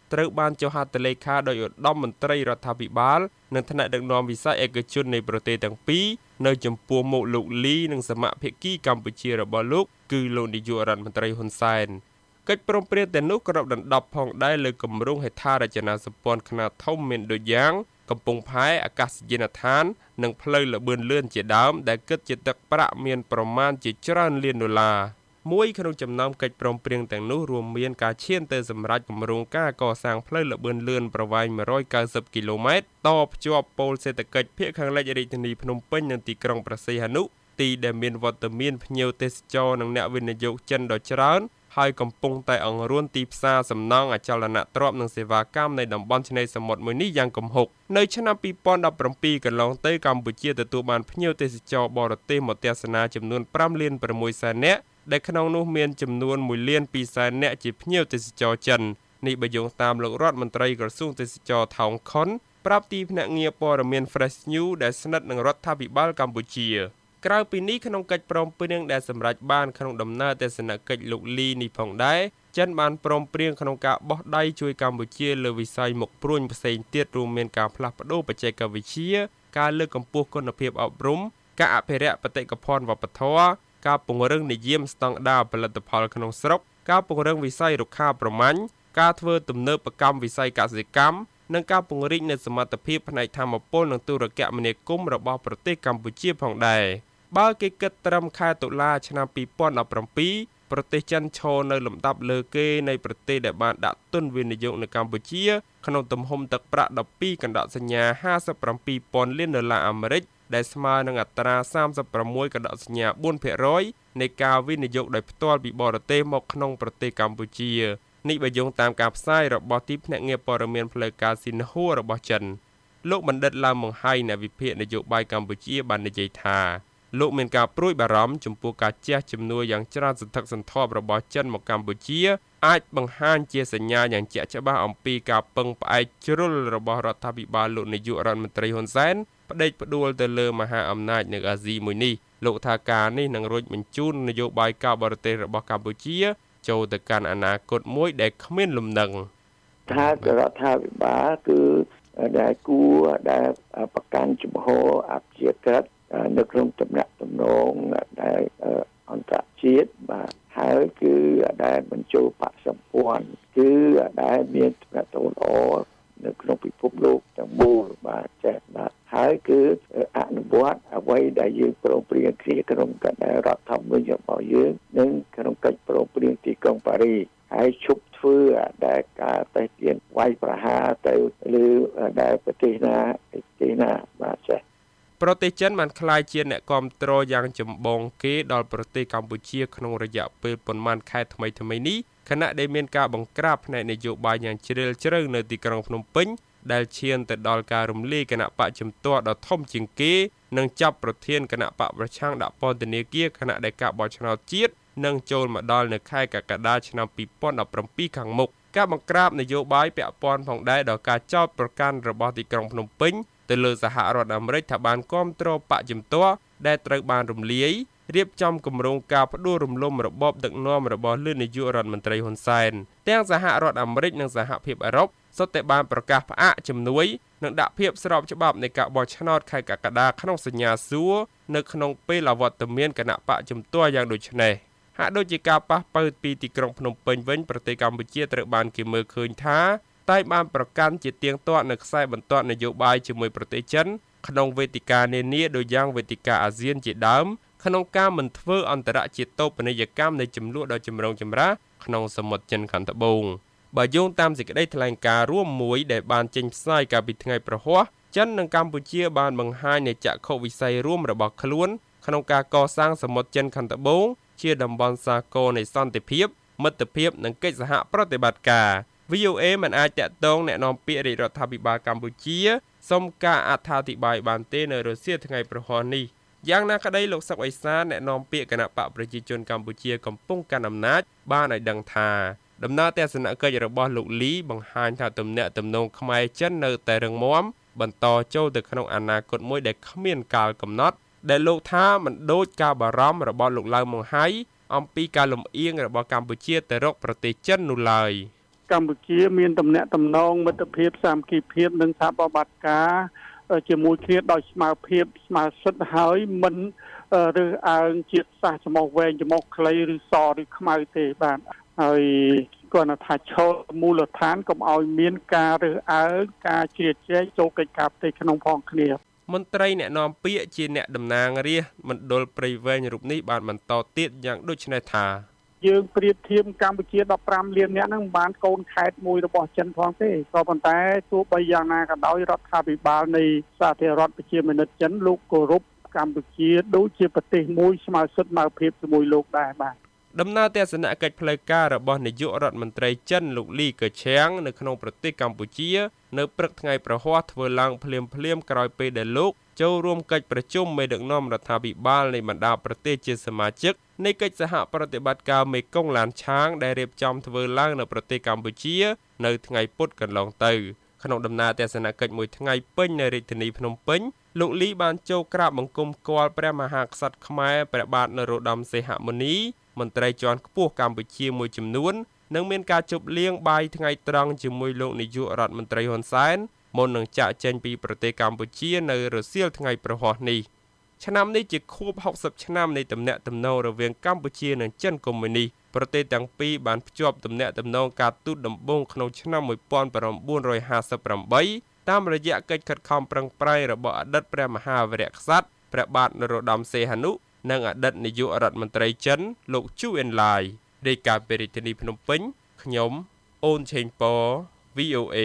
ត្រូវបានចុះហត្ថលេខាដោយឧត្តមមន្ត្រីរដ្ឋាភិបាលនិងថ្នាក់ដឹកនាំវិស័យឯកជននៃប្រទេសទាំងពីរនៅចំពោះមុខលោកលីនិងសមាភិកីកម្ពុជារបស់លោកគឺលោកនាយករដ្ឋមន្ត្រីហ៊ុនសែនកិច្ចព្រមព្រៀងទាំងនោះក៏រាប់ដណ្ដប់ផងដែរលើគម្រោងហេដ្ឋារចនាសម្ព័ន្ធខ្នាតធំមានដូចយ៉ាងកំពង់ផែអាកាសយានដ្ឋាននិងផ្លូវលបឿនលឿនជាដើមដែលគិតជាទឹកប្រាក់មានប្រមាណជាច្រើនលានដុល្លារមួយក្នុងចំណោមកិច្ចព្រមព្រៀងទាំងនោះរួមមានការឈានទៅសម្រេចគម្រោងការកសាងផ្លូវលបឿនលឿនប្រវែងមួយរយ九十គីឡូម៉ែត្រតភ្ជាប់ប៉ូលសេដ្ឋកិច្ចភាគខាងលិចរាជធានីភ្នំពេញនិងទីក្រុងព្រះសីហនុទីដែលមានវត្តមានភ្ញៀវទេសចរនិងអ្នកវិនិយោគចិនដ៏ច្រើនហើយកំពុងតែអង្រួនទីផ្សារសំណង់អចលនទ្រព្យនិងសេវាកម្មនៃតំបន់ឆ្នេរសមុទ្រមួយនេះយ៉ាងគំហុកនៅឆ្នាំពីរពាន់ដប់ប្រាំពីរកន្លងទៅកម្ពុជាទទួលបានភ្ញៀវទេសចរបរទេសមកទស្សនាចំនួនប្រាំលានប្រាំមួយសែននាក់ដែលក្នុងនោះមានចំនួនមួយលានពីរសែននាក់ជាភ្ញៀវទេសចរចិននេះបើយោងតាមលោករដ្ឋមន្ត្រីក្រសួងទេសចរថោងខុនប្រាប់ទីភ្នាក់ងារព័ត៌មាន Fresh News ដែលស្និទ្ធនឹងរដ្ឋាភិបាលកម្ពុជាក្រៅពីនេះក្នុងកិច្ចព្រមព្រៀងដែលសម្រេចបានក្នុងដំណើរទស្សនកិច្ចលោកលីនេះផងដែរចិនបានព្រមព្រៀងក្នុងការបោះដៃជួយកម្ពុជាលើវិស័យមុខព្រួញផ្សេងទៀតរួមមានការផ្លាស់ប្តូរបច្ចេកវិទ្យាការលើកកម្ពស់គុណភាពអប់រំការអភិរក្សបេតិកភណ្ឌវប្បធម៌ការពង្រឹងនិយមស្តង់ដារផលិតផលក្នុងស្រុកការពង្រឹងវិស័យរុក្ខាប្រមាញ់ការធ្វើទំនើបកម្មវិស័យកសិកម្មនិងការពង្រីកនូវសមត្ថភាពផ្នែកថាមពលនិងទូរគមនាគមន៍របស់ប្រទេសកម្ពុជាផងដែរបើគេគិតត្រឹមខែតុលាឆ្នាំពីរពាន់ដប់ប្រាំពីរប្រទេសចិនឈរនៅលំដាប់លើគេនៃប្រទេសដែលបានដាក់ទុនវិនិយោគនៅកម្ពុជាក្នុងទំហំទឹកប្រាក់ដប់ពីរកណ្ដោសញ្ញាហាសិបប្រាំពីរពាន់លានដុល្លារអាមេរិកដែលស្មើនឹងអត្រាសាមសិបប្រាំមួយកណ្ដោសញ្ញាបួនភាគរយនៃការវិនិយោគដោយផ្ទាល់ពីបរទេសមកក្នុងប្រទេសកម្ពុជានេះបើយោងតាមការផ្សាយរបស់ទីភ្នាក់ងារព័ត៌មានផ្លូវការស៊ីនហួររបស់ចិនលោកបណ្ឌិតឡាវម៉ុងហៃនៃវិភាគនយោបាយកម្ពុជាបាននិយាយថាលោកមានការព្រួយបារម្ភចំពោះការជះជំនួយយ៉ាងច្រើនសន្ធឹកសន្ធាប់របស់ចិនមកកម្ពុជាអាចបង្ហាញជាសញ្ញាយ៉ាងជាក់ច្បាស់អំពីការពឹងផ្អែកជ្រុលរបស់រដ្ឋាភិបាលលោកនាយករដ្ឋមន្ត្រីហ៊ុនសែនផ្ដេកផ្ដួលទៅលើមហាអំណាចនៅអាស៊ីមួយនេះលោកថាការនេះនឹងរុញបញ្ជូននយោបាយការបរទេសរបស់កម្ពុជាចូលទៅកាន់អនាគតមួយដែលគ្មានលំនឹងថារដ្ឋាភិបាលគឺដែលគួរដែលប្រកាន់ជំហរអភិជាក្រិតនៅក្នុងទំនាក់ទំនងដែលអន្តរជាតិបាទហើយគឺដែលបញ្ចូលបកសម្ព័ន្ធគឺដែលមានទំនាក់ទំនងល្អនៅក្នុងពិភពលោកទាំងមូលបាទចេះបាទហើយគឺអនុវត្តអ្វីដែលយើងព្រមព្រៀងគ្នាក្នុងកណ្ដាលរដ្ឋធម្មនុញ្ញរបស់យើងនិងក្នុងកិច្ចព្រមព្រៀងទីក្រុងប៉ារីសហើយឈប់ធ្វើដែលការតេស្តទានវាយប្រហារទៅលើដែលប្រទេសណាប្រទេសណាបាទចេះប្រទេសចិនបានក្លាយជាអ្នកគាំទ្រយ៉ាងចម្បងគេដល់ប្រទេសកម្ពុជាក្នុងរយៈពេលប៉ុន្មានខែថ្មីៗនេះខណៈដែលមានការបង្ក្រាបផ្នែកនយោបាយយ៉ាងជ្រាលជ្រៅនៅទីក្រុងភ្នំពេញដែលឈានទៅដល់ការរំលាយគណៈបកជំទាស់ដ៏ធំជាងគេនិងចាប់ប្រធានគណៈបកប្រឆាំងដាក់ពន្ធនាគារខណៈដែលការបោះឆ្នោតជាតិនឹងចូលមកដល់នៅខែកក្កដាឆ្នាំពីរពាន់ដប់ប្រាំពីរខាងមុខការបង្ក្រាបនយោបាយពាក់ព័ន្ធផងដែរដល់ការចោទប្រកាន់របស់ទីក្រុងភ្នំពេញទៅលើសហរដ្ឋអាមេរិកថាបានគាំទ្របកជំទាស់ដែលត្រូវបានរំលាយរៀបចំគម្រោងការផ្ដួលរំលំរបបដឹកនាំរបស់លោកនាយករដ្ឋមន្ត្រីហ៊ុនសែនទាំងសហរដ្ឋអាមេរិកនិងសហភាពអឺរ៉ុបសុទ្ធតែបានប្រកាសផ្អាកជំនួយនិងដាក់ភាពស្របច្បាប់នៃការបោះឆ្នោតខែកក្កដាក្នុងសញ្ញាសួរនៅក្នុងពេលអវត្តមានគណៈបកជំទាស់យ៉ាងដូចនេះហាក់ដូចជាការប៉ះប៉ូវពីទីក្រុងភ្នំពេញវិញប្រទេសកម្ពុជាត្រូវបានគេមើលឃើញថាតែបានប្រកាន់ជាទៀងទាត់នៅខ្សែបន្ទាត់នយោបាយជាមួយប្រទេសចិនក្នុងវេទិកានានាដូចយ៉ាងវេទិកាអាស៊ានជាដើមក្នុងការមិនធ្វើអន្តរជាតិតូបនីយកម្មនៃចំនួនដ៏ចម្រូងចម្រាសក្នុងសមុទ្រចិនខាងត្បូងបើយោងតាមសេចក្តីថ្លែងការណ៍រួមមួយដែលបានចេញផ្សាយកាលពីថ្ងៃប្រហ័សចិននិងកម្ពុជាបានបង្ហាញនូវចក្ខុវិស័យរួមរបស់ខ្លួនក្នុងការកសាងសមុទ្រចិនខាងត្បូងជាតំបន់សាគរនៃសន្តិភាពមិត្តភាពនិងកិច្ចសហប្រតិបត្តិការ វី អូ เอ មិនអាចតាក់ទងแนะនាំពាក្យរាជរដ្ឋាភិបាលកម្ពុជាសូមការអត្ថាធិប្បាយបានទេនៅរសៀលថ្ងៃប្រហ័សនេះយ៉ាងណាក្តីលោកសុកអេសានแนะនាំពាក្យគណៈបកប្រជាជនកម្ពុជាកំពុងកាន់អំណាចបានឲ្យដឹងថាដំណើរទស្សនកិច្ចរបស់លោកលីបង្ហាញថាទំនាក់ទំនងខ្មែរចិននៅតែរឹងមាំបន្តចូលទៅក្នុងអនាគតមួយដែលគ្មានកាលកំណត់ដែលលោកថាមិនដូចការបារម្ភរបស់លោកឡៅម៉ុងហៃអំពីការលំអៀងរបស់កម្ពុជាទៅរកប្រទេសចិននោះឡើយកម្ពុជាមានតំណែងតំណងមិត្តភាពសាមគ្គីភាពនិងសហប្រតិបត្តិការជាមួយគ្នាដោយស្មារតីស្មារតីសិទ្ធិហើយមិនរើសអើងជាតិសាសន៍ចំហវែងចំហខ្លីឬសឬខ្មៅទេបាទហើយគាត់ថាឈរមូលដ្ឋានកុំឲ្យមានការរើសអើងការជ្រៀតជ្រែកចូលកិច្ចការផ្ទៃក្នុងផងគ្នាមន្ត្រីអ្នកនាំពាក្យជាអ្នកតំណាងរាស្ត្រមណ្ឌលព្រៃវែងរូបនេះបានបន្តទៀតយ៉ាងដូចនេះថាយើងប្រៀបធៀបកម្ពុជាដប់ប្រាំលានអ្នកហ្នឹងមិនបានកូនខេត្តមួយរបស់ចិនផងទេក៏ប៉ុន្តែទោះបីយ៉ាងណាក៏ដោយរដ្ឋាភិបាលនៃសាធារណរដ្ឋប្រជាមានិតចិនលោកគោរពកម្ពុជាដូចជាប្រទេសមួយស្មើសិទ្ធិស្មើភាពជាមួយលោកដែរបាទដំណើរទស្សនកិច្ចផ្លូវការរបស់នាយករដ្ឋមន្ត្រីចិនលោកលីកើឆាំងនៅក្នុងប្រទេសកម្ពុជានៅព្រឹកថ្ងៃប្រហ័សធ្វើឡើងភ្លាមភ្លាមក្រោយពេលដែលលោកចូលរួមកិច្ចប្រជុំមេដឹកនាំរដ្ឋាភិបាលនៃបណ្ដាប្រទេសជាសមាជិកនៃកិច្ចសហប្រតិបត្តិការមេគង្គឡានឆាងដែលរៀបចំធ្វើឡើងនៅប្រទេសកម្ពុជានៅថ្ងៃពុធកន្លងទៅក្នុងដំណើរទស្សនកិច្ចមួយថ្ងៃពេញនៅរាជធានីភ្នំពេញលោកលីបានចូលក្រាបបង្គំគាល់ព្រះមហាក្សត្រខ្មែរព្រះបាទនរោត្តមសីហមុនីមន្ត្រីជាន់ខ្ពស់កម្ពុជាមួយចំនួននិងមានការជប់លៀងបាយថ្ងៃត្រង់ជាមួយលោកនាយករដ្ឋមន្ត្រីហ៊ុនសែនមុននឹងចាកចេញពីប្រទេសកម្ពុជានៅរសៀលថ្ងៃប្រហ័សនេះឆ្នាំនេះជាខួបហុកសិបឆ្នាំនៃទំនាក់ទំនងរវាងកម្ពុជានិងចិនកុម្មុយនីសប្រទេសទាំងពីរបានភ្ជាប់ទំនាក់ទំនងការទូតដំបូងក្នុងឆ្នាំmột nghìn chín trămห้าสิบแปดតាមរយៈកិច្ចខិតខំប្រឹងប្រែងរបស់អតីតព្រះមហាវីរក្សត្រព្រះបាទនរោត្តមសីហនុនិងអតីតនាយករដ្ឋមន្ត្រីចិនលោកជូអិនឡាយរាយការណ៍ពីរាជធានីភ្នំពេញខ្ញុំអូនឆេងប៉ វី អូ เอ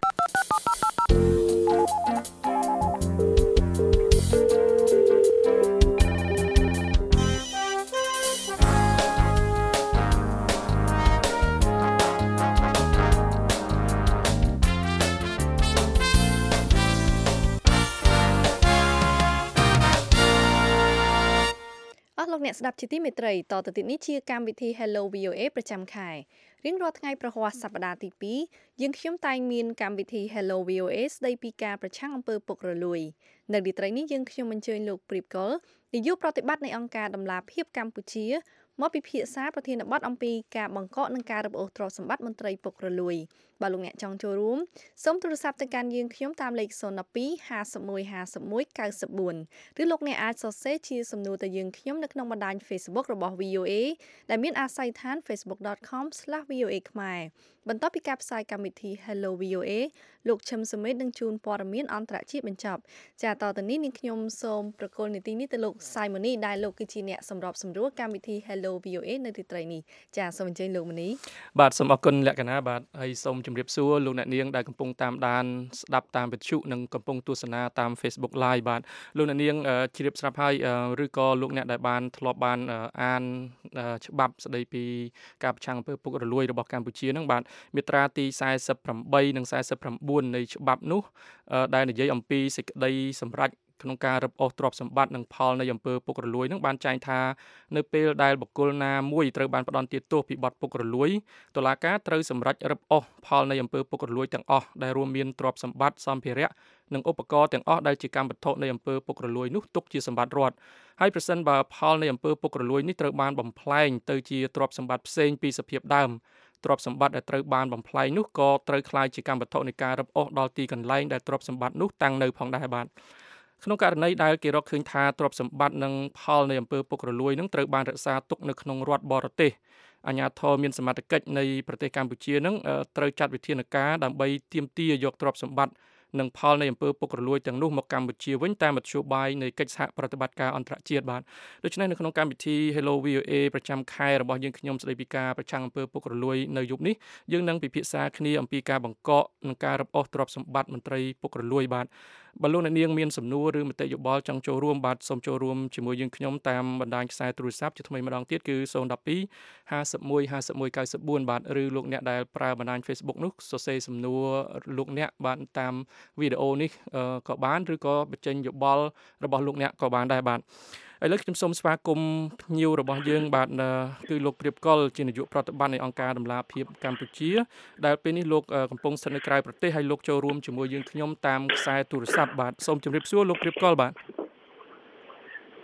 លោកអ្នកស្ដាប់ជាទីមេត្រីតទៅទៀតនេះជាកម្មវិធី Hello វី អូ เอ ប្រចាំខែរៀងរាល់ថ្ងៃប្រហ័សសប្តាហ៍ទីពីរយើងខ្ញុំតែងមានកម្មវិធី Hello វី អូ เอ ស្ដីពីការប្រឆាំងអំពើពុករលួយនៅរាត្រីនេះយើងខ្ញុំអញ្ជើញលោកព្រៀបកុលនាយកប្រតិបត្តិនៃអង្គការដំឡាភិបកម្ពុជាមកពិភាក្សាប្រធានបទអំពីការបង្កកនិងការរឹបអូសទ្រព្យសម្បត្តិមន្ត្រីពុករលួយបើលោកអ្នកចង់ចូលរួមសូមទូរស័ព្ទទៅកាន់យើងខ្ញុំតាមលេខศูนย์ หนึ่ง ពីរ ห้าสิบเอ็ด ห้าสิบเอ็ด เก้าสิบสี่ឬលោកអ្នកអាចសរសេរជាសំណួរទៅយើងខ្ញុំនៅក្នុងបណ្ដាញ Facebook របស់ វី អូ เอ ដែលមានអាស័យដ្ឋាន facebook dot com slash v o a ខ្មែរបន្ទាប់ពីការផ្សាយកម្មវិធី Hello វី អូ เอ លោកឈឹមសុមេតនឹងជួនព័ត៌មានអន្តរជាតិបញ្ចប់ចាតទៅនេះនាងខ្ញុំសូមប្រកល់នីតិនេះទៅលោក Simony ដែលលោកគឺជាអ្នកសម្របសម្រួលកម្មវិធី Hello វី អូ เอ នៅទីត្រីនេះចាសូមអញ្ជើញលោកមនីបាទសូមអរគុណលក្ខណៈបាទហើយសូមជម្រាបសួរលោកអ្នកនាងដែលកំពុងតាមដានស្ដាប់តាមវិទ្យុនិងកំពុងទស្សនាតាម Facebook Live បាទលោកអ្នកនាងជ្រាបស្រាប់ហើយឬក៏លោកអ្នកដែលបានធ្លាប់បានអានច្បាប់ស្ដីពីការប្រឆាំងអំពើពុករលួយរបស់កម្ពុជានឹងបាទមាត្រាទីสี่สิบแปดនិងสี่สิบเก้าនៃច្បាប់នោះដែលនិយាយអំពីសេចក្តីសម្រេចក្នុងការរឹបអូសទ្រព្យសម្បត្តិនិងផលនៃអំពើពុករលួយនឹងបានចែងថានៅពេលដែលបុគ្គលណាមួយត្រូវបានផ្ដន្ទាទោសពីបទពុករលួយតុលាការត្រូវសម្រេចរឹបអូសផលនៃអំពើពុករលួយទាំងអស់ដែលរួមមានទ្រព្យសម្បត្តិសម្ភារៈនិងឧបករណ៍ទាំងអស់ដែលជាកម្មវត្ថុនៃអំពើពុករលួយនោះទុកជាសម្បត្តិរដ្ឋហើយប្រសិនបើផលនៃអំពើពុករលួយនេះត្រូវបានបំផ្លែងទៅជាទ្រព្យសម្បត្តិផ្សេងពីសភាពដើមទ្រព្យសម្បត្តិដែលត្រូវបានបំផ្លែងនោះក៏ត្រូវក្លាយជាកម្មវត្ថុនៃការរឹបអូសដល់ទីកន្លែងដែលទ្រព្យសម្បត្តិនោះតាំងនៅផងដែរបាទក្នុងករណីដែលគេរកឃើញថាទ្រព្យសម្បត្តិនិងផលនៃអំពើពុករលួយនឹងត្រូវបានរក្សាទុកនៅក្នុងរដ្ឋបរទេសអាជ្ញាធរមានសមត្ថកិច្ចនៃប្រទេសកម្ពុជានឹងត្រូវចាត់វិធានការដើម្បីទាមទារយកទ្រព្យសម្បត្តិនិងផលនៃអំពើពុករលួយទាំងនោះមកកម្ពុជាវិញតាមមធ្យោបាយនៃកិច្ចសហប្រតិបត្តិការអន្តរជាតិបាទដូច្នេះនៅក្នុងកម្មវិធី Hello វី អូ เอ ប្រចាំខែរបស់យើងខ្ញុំស្ដីពីការប្រឆាំងអំពើពុករលួយនៅយប់នេះយើងនឹងពិភាក្សាគ្នាអំពីការបង្កកនិងការរឹបអូសទ្រព្យសម្បត្តិមន្ត្រីពុករលួយបាទបើលោកអ្នកនាងមានសំណួរឬមតិយោបល់ចង់ចូលរួមបាទសូមចូលរួមជាមួយយើងខ្ញុំតាមបណ្ដាញខ្សែទូរស័ព្ទជាថ្មីម្ដងទៀតគឺศูนย์ หนึ่ง ពីរ ห้าสิบเอ็ด ห้าสิบเอ็ด เก้าสิบสี่បាទឬលោកអ្នកដែលប្រើបណ្ដាញ Facebook នោះសរសេរសំណួរលោកអ្នកបាទតាមវីដេអូនេះក៏បានឬក៏បញ្ចេញយោបល់របស់លោកអ្នកក៏បានដែរបាទឥឡូវខ្ញុំសូមស្វាគមន៍ភ្ញៀវរបស់យើងបាទគឺលោកព្រៀបកុលជានាយកប្រតិបត្តិនៃអង្គការដំឡាភិបកម្ពុជាដែលពេលនេះលោកកំពុងស្ថិតនៅក្រៅប្រទេសហើយលោកចូលរួមជាមួយយើងខ្ញុំតាមខ្សែទូរស័ព្ទបាទសូមជម្រាបសួរលោកព្រៀបកុលបាទ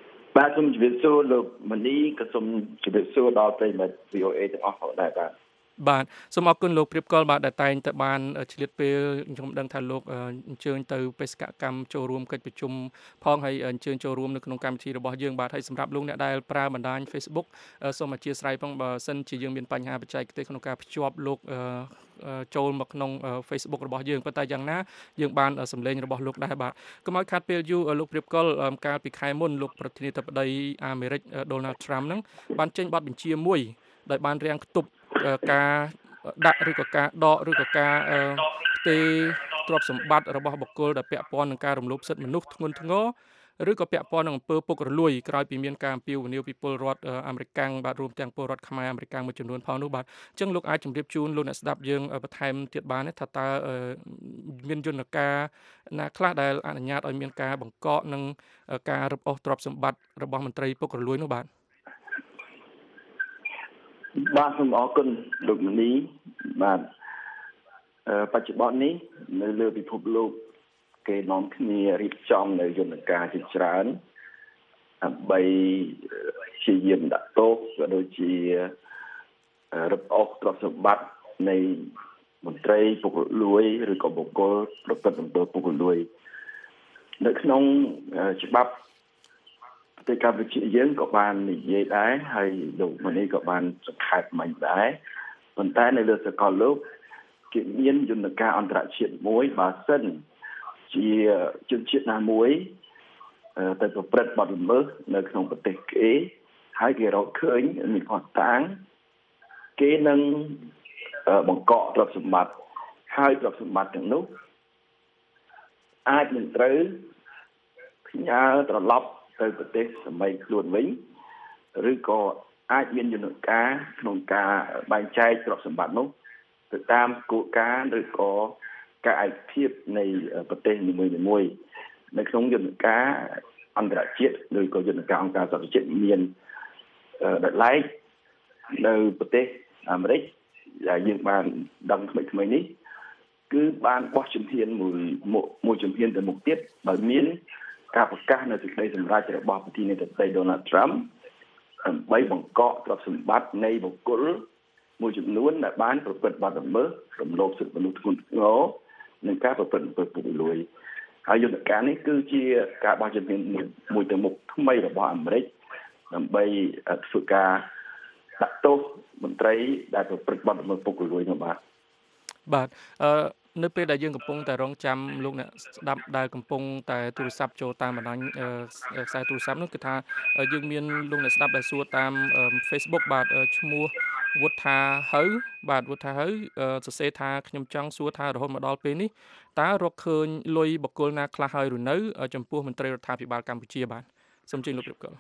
បាទសូមជម្រាបសួរលោកមនីក៏សូមជម្រាបសួរដល់ប្រិយមិត្ត វី អូ เอ ទាំងអស់ផងដែរបាទបាទសូមអរគុណលោកព្រៀបកលបាទដែលតែងតែបានឆ្លៀតពេលខ្ញុំដឹងថាលោកអញ្ជើញទៅបេសកកម្មចូលរួមកិច្ចប្រជុំផងហើយអញ្ជើញចូលរួមនៅក្នុងកម្មវិធីរបស់យើងបាទហើយសម្រាប់លោកអ្នកដែលប្រើបណ្ដាញ Facebook សូមអធិស្ឋានផងបើសិនជាយើងមានបញ្ហាបច្ចេកទេសក្នុងការភ្ជាប់លោកចូលមកក្នុង Facebook របស់យើងប៉ុន្តែយ៉ាងណាយើងបានសម្លេងរបស់លោកដែរបាទកុំឲ្យខាត់ពេលយូរលោកព្រៀបកលកាលពីខែមុនលោកប្រធានាធិបតីអាមេរិក Donald Trump ហ្នឹងបានចេញបទបញ្ជាមួយដែលបានរាំងខ្ទប់ការដាក់ឬក៏ការដកឬក៏ការផ្ទេរទ្រព្យសម្បត្តិរបស់បុគ្គលដែលពាក់ព័ន្ធនឹងការរំលោភសិទ្ធិមនុស្សធ្ងន់ធ្ងរឬក៏ពាក់ព័ន្ធនឹងអំពើពុករលួយក្រោយពីមានការអំពាវនាវពីពលរដ្ឋអាមេរិកបាទរួមទាំងពលរដ្ឋខ្មែរអាមេរិកមួយចំនួនផងនោះបាទអញ្ចឹងលោកអាចជម្រាបជូនលោកអ្នកស្ដាប់យើងបន្ថែមទៀតបានទេថាតើមានយន្តការណាខ្លះដែលអនុញ្ញាតឲ្យមានការបង្កកនឹងការរឹបអូសទ្រព្យសម្បត្តិរបស់មន្ត្រីពុករលួយនោះបាទបាទសូមអរគុណលោកមនីបាទបច្ចុប្បន្ននេះនៅលើពិភពលោកគេនាំគ្នារៀបចំនៅយន្តការជាច្រើនដើម្បីព្យាយាមដាក់ទោសក៏ដូចជារឹបអូសទ្រព្យសម្បត្តិនៃមន្ត្រីពុករលួយឬក៏បុគ្គលប្រព្រឹត្តអំពើពុករលួយនៅក្នុងច្បាប់ប្រទេសកម្ពុជាយើងក៏បាននិយាយដែរហើយលោកមនីក៏បានសង្ខេបមិញដែរប៉ុន្តែនៅលើសកលលោកគេមានយន្តការអន្តរជាតិមួយបើសិនជាជនជាតិណាមួយទៅប្រព្រឹត្តបទល្មើសនៅក្នុងប្រទេសគេហើយគេរកឃើញមានផុសតាងគេនឹងបង្កកទ្រព្យសម្បត្តិហើយទ្រព្យសម្បត្តិទាំងនោះអាចនឹងត្រូវផ្ញើត្រឡប់ទៅប្រទេសសម័យខ្លួនវិញឬក៏អាចមានយន្តការក្នុងការបែងចែកទ្រព្យសម្បត្តិនោះទៅតាមគោលការណ៍ឬក៏ការឯកភាពនៃប្រទេសនីមួយៗនៅក្នុងយន្តការអន្តរជាតិឬក៏យន្តការអង្គការសហប្រជាជាតិមានដោយឡែកនៅប្រទេសអាមេរិកដែលយើងបានដឹងថ្មីៗនេះគឺបានបោះជំហានមួយមួយជំហានទៅមុខទៀតដោយមានការប្រកាសនៅសេចក្តីសម្រេចរបស់ប្រធានាធិបតី Donald Trump ដើម្បីបង្កកទ្រព្យសម្បត្តិនៃបុគ្គលមួយចំនួនដែលបានប្រព្រឹត្តបទល្មើសរំលោភសិទ្ធិមនុស្សធ្ងន់ធ្ងរនិងការប្រព្រឹត្តអំពើពុករលួយហើយយន្តការនេះគឺជាការបោះជំហានមួយទៅមុខថ្មីរបស់អាមេរិកដើម្បីធ្វើការដាក់ទោសមន្ត្រីដែលប្រព្រឹត្តបទល្មើសពុករលួយនោះបាទបាទអឺនៅពេលដែលយើងកំពុងតែរងចាំលោកអ្នកស្ដាប់ដែលកំពុងតែទូរស័ព្ទចូលតាមបណ្ដាញខ្សែទូរស័ព្ទនោះគឺថាយើងមានលោកអ្នកស្ដាប់ដែលសួរតាម Facebook បាទឈ្មោះវុទ្ធាហៅបាទវុទ្ធាហៅសរសេរថាខ្ញុំចង់សួរថារហូតមកដល់ពេលនេះតើរកឃើញលុយបុគ្គលណាខ្លះហើយឬនៅចំពោះមន្ត្រីរដ្ឋាភិបាលកម្ពុជាបាទសូមជម្រាបលោកប្រិយ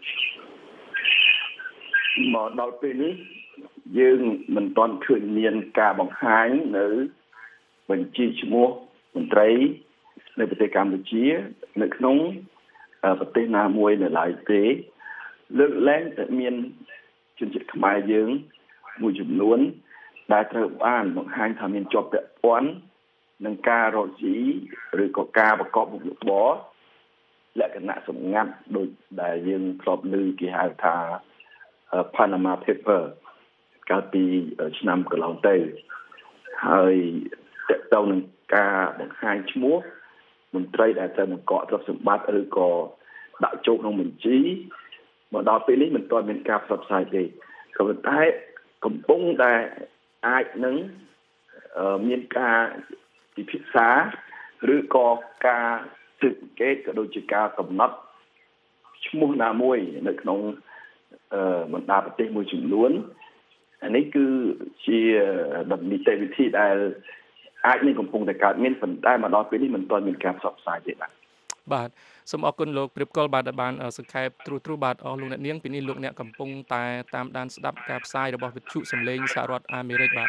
មកដល់ពេលនេះយើងមិនទាន់ឃើញមានការបង្ហាញនៅបញ្ជីឈ្មោះមន្ត្រីនៅប្រទេសកម្ពុជានៅក្នុងប្រទេសណាមួយនៅឡើយទេលើកលែងតែមានជនជាតិខ្មែរយើងមួយចំនួនដែលត្រូវបានបង្ហាញថាមានជាប់ពាក់ព័ន្ធនឹងការរកស៊ីឬក៏ការប្រកបមុខរបរលក្ខណៈសម្ងាត់ដូចដែលយើងធ្លាប់ឮគេហៅថា Panama Paper កាលពីឆ្នាំកន្លងទៅហើយតើតើនឹងការបង្ហាញឈ្មោះមន្ត្រីដែលត្រូវបង្កកទ្រព្យសម្បត្តិឬក៏ដាក់ចូលក្នុងបញ្ជីមកដល់ពេលនេះមិនទាន់មានការផ្សព្វផ្សាយទេក៏ប៉ុន្តែកំពុងតែអាចនឹងមានការពិភាក្សាឬក៏ការស៊ើបអង្កេតក៏ដូចជាការកំណត់ឈ្មោះណាមួយនៅក្នុងបណ្ដាប្រទេសមួយចំនួនអានេះគឺជានីតិវិធីដែលអាចនឹងកំពុងតែកើតមានប៉ុន្តែមកដល់ពេលនេះមិនទាន់មានការផ្សព្វផ្សាយទេបាទបាទសូមអរគុណលោកព្រៀបកុលបាទដែលបានសង្ខេបត្រួសត្រាសបាទអស់លោកអ្នកនាងពីនេះលោកអ្នកកំពុងតែតាមដានស្ដាប់ការផ្សាយរបស់វិទ្យុសំឡេងសហរដ្ឋអាមេរិកបាទ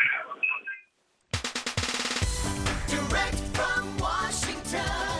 Direct from Washington,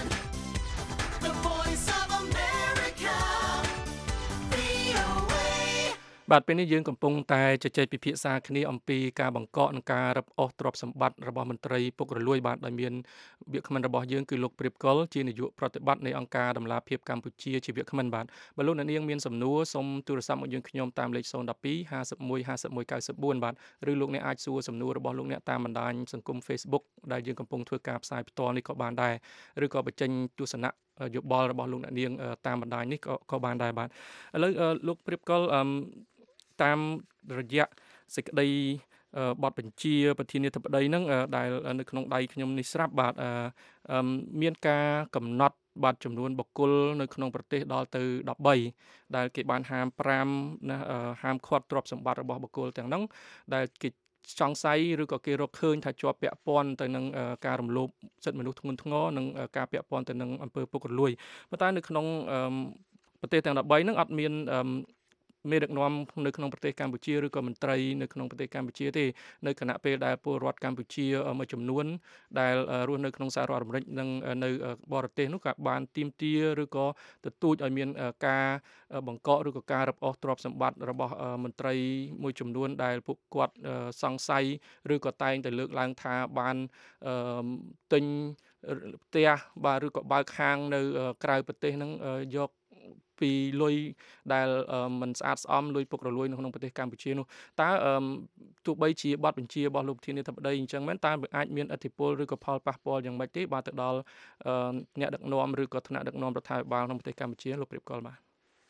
the voice of America, វី អូ เอបាទពេលនេះយើងកំពុងតែជជែកពិភាក្សាគ្នាអំពីការបង្កកនិងការរឹបអូសទ្រព្យសម្បត្តិរបស់មន្ត្រីពុករលួយបាទដែលមានវាគ្មិនរបស់យើងគឺលោកព្រៀបកុលជានាយកប្រតិបត្តិនៃអង្គការដំឡាភិបកម្ពុជាជាវាគ្មិនបាទបើលោកអ្នកនាងមានសំណួរសូមទូរស័ព្ទមកយើងខ្ញុំតាមលេខศูนย์ หนึ่ง สอง ห้า หนึ่ง หนึ่ง ห้า หนึ่ง เก้า สี่ បាទឬលោកអ្នកអាចសួរសំណួររបស់លោកអ្នកតាមបណ្ដាញសង្គម Facebook ដែលយើងកំពុងធ្វើការផ្សាយផ្ទាល់នេះក៏បានដែរឬក៏បញ្ចេញទស្សនៈយោបល់របស់លោកអ្នកនាងតាមបណ្ដាញនេះក៏ក៏បានដែរបាទឥឡូវលោកព្រៀបកុលអឺតាមរយៈសេចក្តីបទបញ្ជាប្រធានាធិបតីហ្នឹងដែលនៅក្នុងដៃខ្ញុំនេះស្រាប់បាទមានការកំណត់បាទចំនួនបុគ្គលនៅក្នុងប្រទេសដល់ទៅដប់បីដែលគេបានហាមប្រាមណាហាមឃាត់ទ្រព្យសម្បត្តិរបស់បុគ្គលទាំងហ្នឹងដែលគេចង់ស័យឬក៏គេរកឃើញថាជាប់ពាក់ព័ន្ធទៅនឹងការរំលោភសិទ្ធិមនុស្សធ្ងន់ធ្ងរនិងការពាក់ព័ន្ធទៅនឹងអំពើពុករលួយប៉ុន្តែនៅក្នុងប្រទេសទាំងដប់បីហ្នឹងអត់មានមេដឹកនាំនៅក្នុងប្រទេសកម្ពុជាឬក៏មន្ត្រីនៅក្នុងប្រទេសកម្ពុជាទេនៅគណៈពេលដែលពលរដ្ឋកម្ពុជាមួយចំនួនដែលរស់នៅក្នុងសហរដ្ឋអាមេរិកនិងនៅបរទេសនោះក៏បានទាមទារឬក៏ទទូចឲ្យមានការបង្កកឬក៏ការរឹបអូសទ្រព្យសម្បត្តិរបស់មន្ត្រីមួយចំនួនដែលពួកគាត់សង្ស័យឬក៏តែងតែលើកឡើងថាបានទិញផ្ទះបាទឬក៏បើកហាងនៅក្រៅប្រទេសហ្នឹងយកពីលុយដែលមិនស្អាតស្អំលុយពុករលួយនៅក្នុងប្រទេសកម្ពុជានោះតើទោះបីជាបទបញ្ជារបស់លោកប្រធានាធិបតីអញ្ចឹងមែនតើអាចមានឥទ្ធិពលឬក៏ផលប៉ះពាល់យ៉ាងម៉េចទេបាទទៅដល់អ្នកដឹកនាំឬក៏ថ្នាក់ដឹកនាំរដ្ឋាភិបាលក្នុងប្រទេសកម្ពុជាលោកព្រៀបកុលបាទ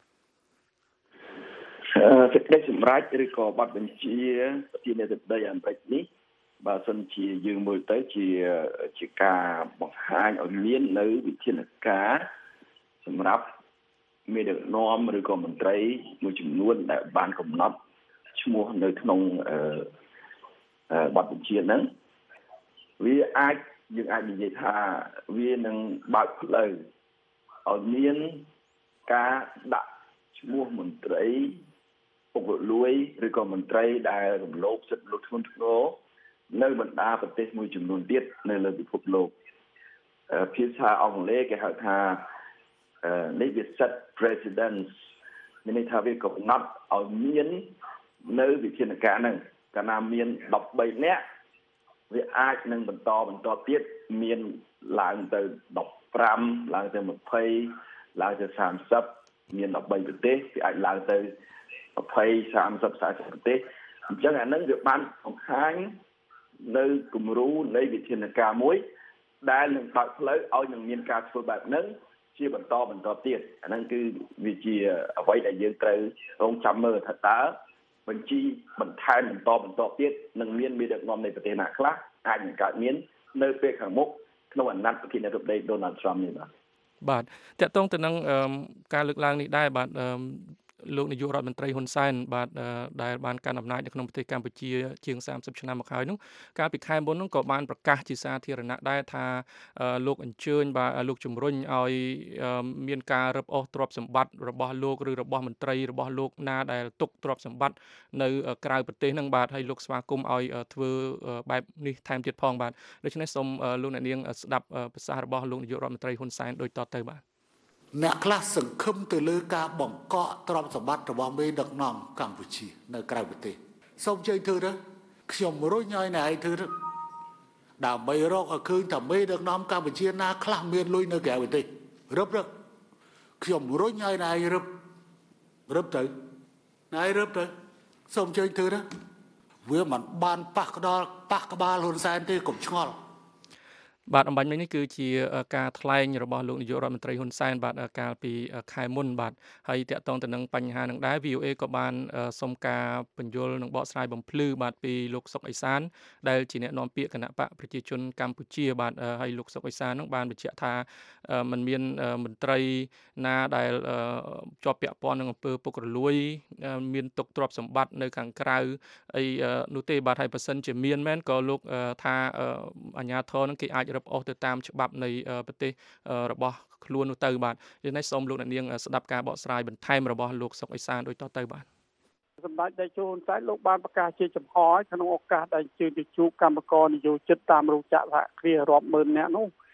សេចក្តីសម្រេចឬក៏បទបញ្ជាប្រធានាធិបតីអាមេរិកនេះបើសិនជាយើងមើលទៅជាជាការបង្ហាញឲ្យមាននៅវិធានការសម្រាប់មេដឹកនាំឬក៏មន្ត្រីមួយចំនួនដែលបានកំណត់ឈ្មោះនៅក្នុងអឺបទបញ្ជាហ្នឹងវាអាចយើងអាចនិយាយថាវានឹងបើកផ្លូវឲ្យមានការដាក់ឈ្មោះមន្ត្រីពុករលួយឬក៏មន្ត្រីដែលរំលោភសិទ្ធិមនុស្សធ្ងន់ធ្ងរនៅបណ្ដាប្រទេសមួយចំនួនទៀតនៅលើពិភពលោកភាសាអង់គ្លេសគេហៅថានៃវិសិទ្ធ presidents មានន័យថាវាកំណត់ឲ្យមាននៅវិធានការហ្នឹងកាលណាមានដប់បីនាក់វាអាចនឹងបន្តបន្តទៀតមានឡើងទៅដប់ប្រាំឡើងទៅម្ភៃឡើងទៅសាមសិបមានដប់បីប្រទេសវាអាចឡើងទៅម្ភៃ សាមសិប សាមសិបប្រទេសអញ្ចឹងអាហ្នឹងវាបានបង្ហាញនៅគំរូនៃវិធានការមួយដែលនឹងបើកផ្លូវឲ្យនឹងមានការធ្វើបែបហ្នឹងជាបន្តបន្តទៀតអាហ្នឹងគឺវាជាអ្វីដែលយើងត្រូវរងចាំមើលថាតើបញ្ជីបន្ថែមបន្តបន្តទៀតនឹងមានមេដឹកនាំនៃប្រទេសណាខ្លះអាចនឹងកើតមាននៅពេលខាងមុខក្នុងអាណត្តិប្រធានាធិបតី Donald Trump នេះបាទបាទតកតងទៅនឹងការលើកឡើងនេះដែរបាទលោកនាយករដ្ឋមន្ត្រីហ៊ុនសែនបាទដែលបានកាន់អំណាចនៅក្នុងប្រទេសកម្ពុជាជាងសាមសិបឆ្នាំមកហើយនោះកាលពីខែមុននោះក៏បានប្រកាសជាសាធារណៈដែរថាលោកអញ្ជើញបាទលោកជំរុញឲ្យមានការរឹបអូសទ្រព្យសម្បត្តិរបស់លោកឬរបស់មន្ត្រីរបស់លោកណាដែលទុកទ្រព្យសម្បត្តិនៅក្រៅប្រទេសហ្នឹងបាទហើយលោកស្វាគមន៍ឲ្យធ្វើបែបនេះថែមទៀតផងបាទដូច្នេះសូមលោកអ្នកនាងស្ដាប់ប្រសាសន៍របស់លោកនាយករដ្ឋមន្ត្រីហ៊ុនសែនដូចតទៅបាទអ្នកខ្លះសង្ឃឹមទៅលើការបង្កកទ្រព្យសម្បត្តិរបស់មេដឹកនាំកម្ពុជានៅក្រៅប្រទេសសូមជើញធ្វើទៅខ្ញុំរុញឲ្យអ្នកឯងធ្វើទៅដើម្បីរកឲ្យឃើញថាមេដឹកនាំកម្ពុជាណាខ្លះមានលុយនៅក្រៅប្រទេសរឹបរឹបខ្ញុំរុញឲ្យអ្នកឯងរឹបរឹបទៅអ្នកឯងរឹបទៅសូមជើញធ្វើទៅវាមិនបានប៉ះក្បាលប៉ះក្បាលហ៊ុនសែនទេកុំឆ្ងល់បាទអំបញ្ញមិញនេះគឺជាការថ្លែងរបស់លោកនាយករដ្ឋមន្ត្រីហ៊ុនសែនបាទកាលពីខែមុនបាទហើយតាក់ទងទៅនឹងបញ្ហានឹងដែរ វី អូ เอ ក៏បានសុំការបញ្យល់និងបកស្រាយបំភ្លឺបាទពីលោកសុកអេសានដែលជាអ្នកនាំពាក្យគណៈបកប្រជាជនកម្ពុជាបាទហើយលោកសុកអេសាននឹងបានបញ្ជាក់ថាมันមានមន្ត្រីណាដែលជាប់ពាក់ព័ន្ធនឹងអំពើពុករលួយមានទុកទ្រព្យសម្បត្តិនៅខាងក្រៅអីនោះទេបាទហើយបើសិនជាមានមែនក៏លោកថាអាជ្ញាធរនឹងគេអាចរឹបអូសទៅតាមច្បាប់នៃប្រទេសរបស់ខ្លួននោះទៅបាទយ៉ាងនេះសូមលោកអ្នកនាងស្ដាប់ការបកស្រាយបន្ថែមរបស់លោកសុកអេសានដូចតទៅបាទសម្ដេចតេជោហ៊ុនសែនលោកបានប្រកាសជាចំហក្នុងឱកាសដែលជើញទៅជួបកម្មករនយោជិតតាមរោងចក្រសហគ្រាសរាប់ម៉ឺននាក់នោះ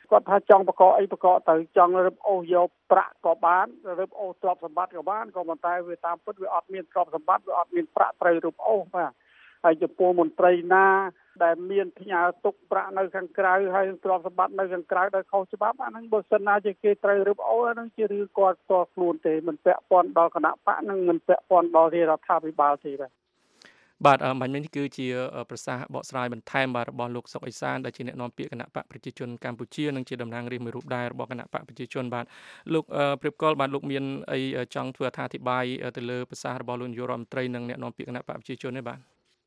គាត់ថាចង់បកកអីបកកទៅចង់រឹបអូសយកប្រាក់ក៏បានរឹបអូសទ្រព្យសម្បត្តិក៏បានក៏ប៉ុន្តែវាតាមពិតវាអត់មានទ្រព្យសម្បត្តិវាអត់មានប្រាក់ត្រូវរឹបអូសបាទហើយចំពោះមន្ត្រីណាដែលមានផ្ញើទុកប្រាក់នៅខាងក្រៅហើយទ្រព្យសម្បត្តិនៅខាងក្រៅដោយខុសច្បាប់អាហ្នឹងបើសិនណាជាគេត្រូវរឹបអូសអាហ្នឹងជារឿងគាត់ផ្ទាល់ខ្លួនទេមិនពាក់ព័ន្ធដល់គណៈបកនិងមិនពាក់ព័ន្ធដល់រដ្ឋាភិបាលទេបាទបាទអឺបាញ់មិញនេះគឺជាប្រសាសន៍បកស្រាយបន្ថែមបាទរបស់លោកសុកអេសានដែលជាអ្នកនាំពាក្យគណៈបកប្រជាជនកម្ពុជានិងជាតំណាងរាស្ត្រមួយរូបដែររបស់គណៈបកប្រជាជនបាទលោកព្រៀបកលបាទលោកមានអីចង់ធ្វើអត្ថាធិប្បាយទៅលើប្រសាសន៍របស់លោកនាយករដ្ឋមន្ត្រីនិងអ្នកនាំពាក្យគណៈបកប្រជាជនទេបាទ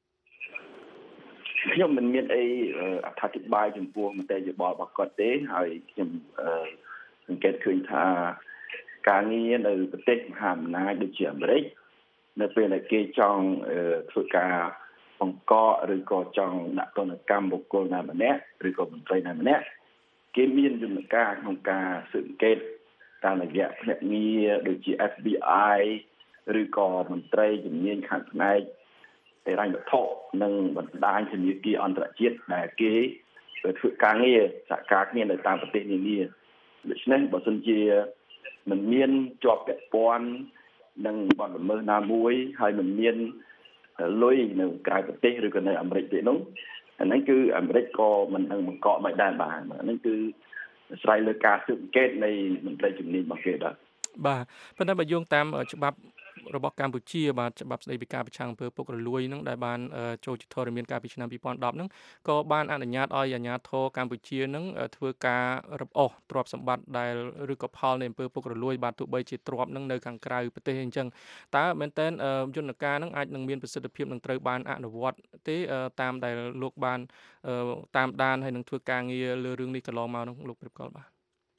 ខ្ញុំមិនមានអីអត្ថាធិប្បាយចំពោះមតិយោបល់របស់គាត់ទេហើយខ្ញុំសង្កេតឃើញថាការងារនៅប្រទេសមហាអំណាចដូចជាអាមេរិកនៅពេលដែលគេចង់ធ្វើការបង្កកឬក៏ចង់ដាក់ទណ្ឌកម្មបុគ្គលណាម្នាក់ឬក៏មន្ត្រីណាម្នាក់គេមានយន្តការក្នុងការស៊ើបអង្កេតតាមរយៈភ្នាក់ងារដូចជា F B I ឬក៏មន្ត្រីជំនាញខាងផ្នែកហិរញ្ញវត្ថុនិងបណ្ដាញធនាគារអន្តរជាតិដែលគេធ្វើការងារសហការគ្នានៅតាមប្រទេសនានាដូច្នេះបើសិនជាមិនមានជាប់ពាក់ព័ន្ធនឹងបទល្មើសណាមួយហើយមិនមានលុយនៅក្រៅប្រទេសឬក៏នៅអាមេរិកទេនោះអាហ្នឹងគឺអាមេរិកក៏មិននឹងបង្កកមិនដែរបាទអាហ្នឹងគឺស្រាយលើការស៊ើបអង្កេតនៃមន្ត្រីជំនាញរបស់គេដែរបាទប៉ុន្តែបើយោងតាមច្បាប់របស់កម្ពុជាបាទច្បាប់ស្តីពីការប្រឆាំងអំពើពុករលួយនឹងដែលបានចូលជាធរមានកាលពីឆ្នាំពីរពាន់ដប់ហ្នឹងក៏បានអនុញ្ញាតឲ្យអាជ្ញាធរកម្ពុជានឹងធ្វើការរឹបអូសទ្រព្យសម្បត្តិដែលឬក៏ផលនៃអំពើពុករលួយបាទទោះបីជាទ្រព្យនឹងនៅខាងក្រៅប្រទេសអញ្ចឹងតើមែនតើយន្តការនឹងអាចនឹងមានប្រសិទ្ធភាពនឹងត្រូវបានអនុវត្តទេតាមដែលលោកបានតាមដានហើយនឹងធ្វើការងារលើរឿងនេះកន្លងមកនោះលោកព្រៀបកលបាទ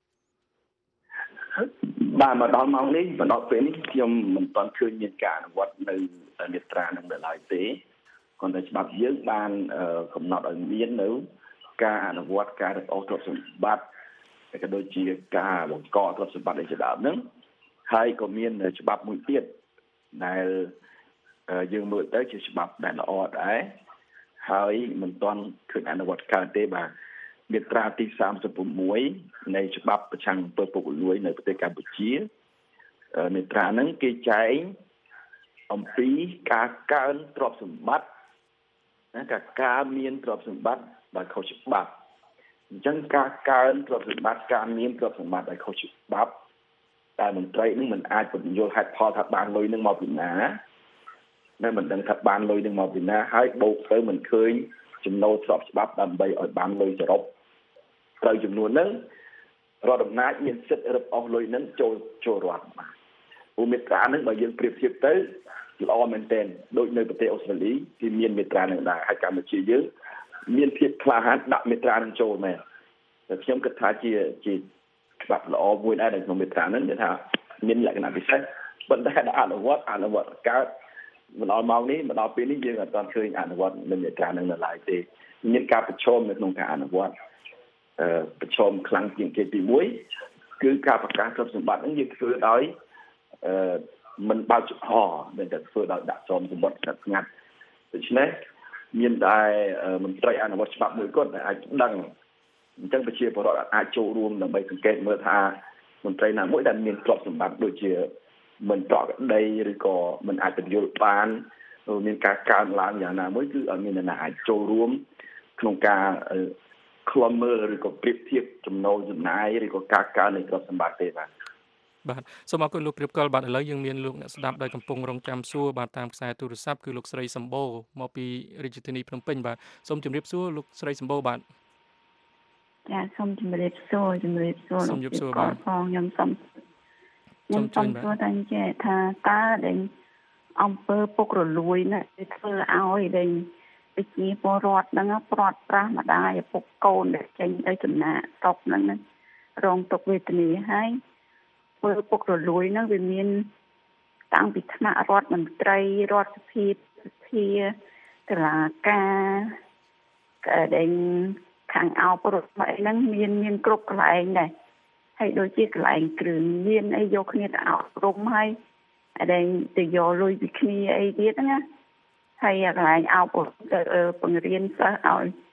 បាទមកដល់ម៉ោងនេះមកដល់ពេលនេះខ្ញុំមិនទាន់ឃើញមានការអនុវត្តនៅមាត្រានឹងឡើយទេគ្រាន់តែច្បាប់យើងបានកំណត់ឲ្យមាននៅការអនុវត្តការរឹបអូសទ្រព្យសម្បត្តិតែក៏ដូចជាការបង្កទ្រព្យសម្បត្តិឯជាដើមហ្នឹងហើយក៏មានច្បាប់មួយទៀតដែលយើងមើលទៅជាច្បាប់ដែលល្អដែរហើយមិនទាន់ឃើញអនុវត្តកើតទេបាទមាត្រាទីសាមសិប៦នៃច្បាប់ប្រឆាំងអំពើពុករលួយនៅប្រទេសកម្ពុជាមាត្រាហ្នឹងគេចែងអំពីការកើនទ្រព្យសម្បត្តិណាការការមានទ្រព្យសម្បត្តិដោយខុសច្បាប់អញ្ចឹងការកើនទ្រព្យសម្បត្តិការមានទ្រព្យសម្បត្តិដោយខុសច្បាប់តែមន្ត្រីនឹងមិនអាចពន្យល់ហេតុផលថាបានលុយនឹងមកពីណានៅមិនដឹងថាបានលុយនឹងមកពីណាហើយបូកទៅមិនឃើញចំណូលស្របច្បាប់ដើម្បីឲ្យបានលុយសរុបត្រូវចំនួនហ្នឹងរដ្ឋអំណាចមានសិទ្ធិរឹបអូសលុយហ្នឹងចូលចូលរដ្ឋបាទឧមាត្រាហ្នឹងបើយើងប្រៀបធៀបទៅល្អមែនទែនដូចនៅប្រទេសអូស្ត្រាលីគេមានមាត្រាហ្នឹងដែរហើយកម្ពុជាយើងមានភាពក្លាហានដាក់មាត្រាហ្នឹងចូលមែនតែខ្ញុំគិតថាជាជាច្បាប់ល្អមួយដែរនៅក្នុងមាត្រាហ្នឹងគេថាមានលក្ខណៈពិសេសប៉ុន្តែដល់អនុវត្តអនុវត្តកើតមកដល់ម៉ោងនេះមកដល់ពេលនេះយើងអត់ទាន់ឃើញអនុវត្តនៅមាត្រាហ្នឹងនៅឡើយទេមានការប្រឈមនៅក្នុងការអនុវត្តអឺប្រឈមខ្លាំងជាងគេទីមួយគឺការប្រកាសទ្រព្យសម្បត្តិហ្នឹងយើងធ្វើដោយអឺមិនបើកចំហមិនតែធ្វើដោយដាក់ចំសម្បត្តិស្ងាត់ដូច្នេះមានតែមន្ត្រីអនុវត្តច្បាប់មួយគាត់ដែលអាចដឹងអញ្ចឹងប្រជាពលរដ្ឋអាចចូលរួមដើម្បីសង្កេតមើលថាមន្ត្រីណាមួយដែលមានទ្រព្យសម្បត្តិដូចជាមិនប្រកក្តីឬក៏មិនអាចពន្យល់បានមានការកើនឡើងយ៉ាងណាមួយគឺអត់មានអ្នកណាអាចចូលរួមក្នុងការឃ្លាំមើលឬក៏ប្រៀបធៀបចំណូលចំណាយឬក៏ការកើននៃទ្រព្យសម្បត្តិទេបាទបាទសូមអរគុណលោកព្រៀបកលបាទឥឡូវយើងមានលោកអ្នកស្ដាប់ដែលកំពុងរងចាំសួរបាទតាមខ្សែទូរស័ព្ទគឺលោកស្រីសម្បូរមកពីរាជធានីភ្នំពេញបាទសូមជម្រាបសួរលោកស្រីសម្បូរបាទចាសូមជម្រាបសួរជម្រាបសួរសូមជម្រាបសួរបាទផងខ្ញុំសូមខ្ញុំសូមសួរតែចេះថាតើដែលអង្គើពុករលួយណាគេធ្វើឲ្យដែលប្រជាពលរដ្ឋហ្នឹងប្រត់ប្រាស់ម្ដាយឪពុកកូនដែលចេញទៅចំណាក់ស្រុកហ្នឹងរងទុក្ខវេទនាហើយពលពុករលួយហ្នឹងវាមានតាំងពីថ្នាក់រដ្ឋមន្ត្រីរដ្ឋសភាសភាតុលាការក៏ដែលខាងអោបរដ្ឋអីហ្នឹងមានមានគ្រប់កន្លែងដែរហើយដូចជាកន្លែងគ្រឿងមានអីយកគ្នាទៅអប់រំហើយដែលទៅយកលុយពីគ្នាអីទៀតណាហើយកន្លែងអប់រំទៅបង្រៀនសិស្សឲ្យ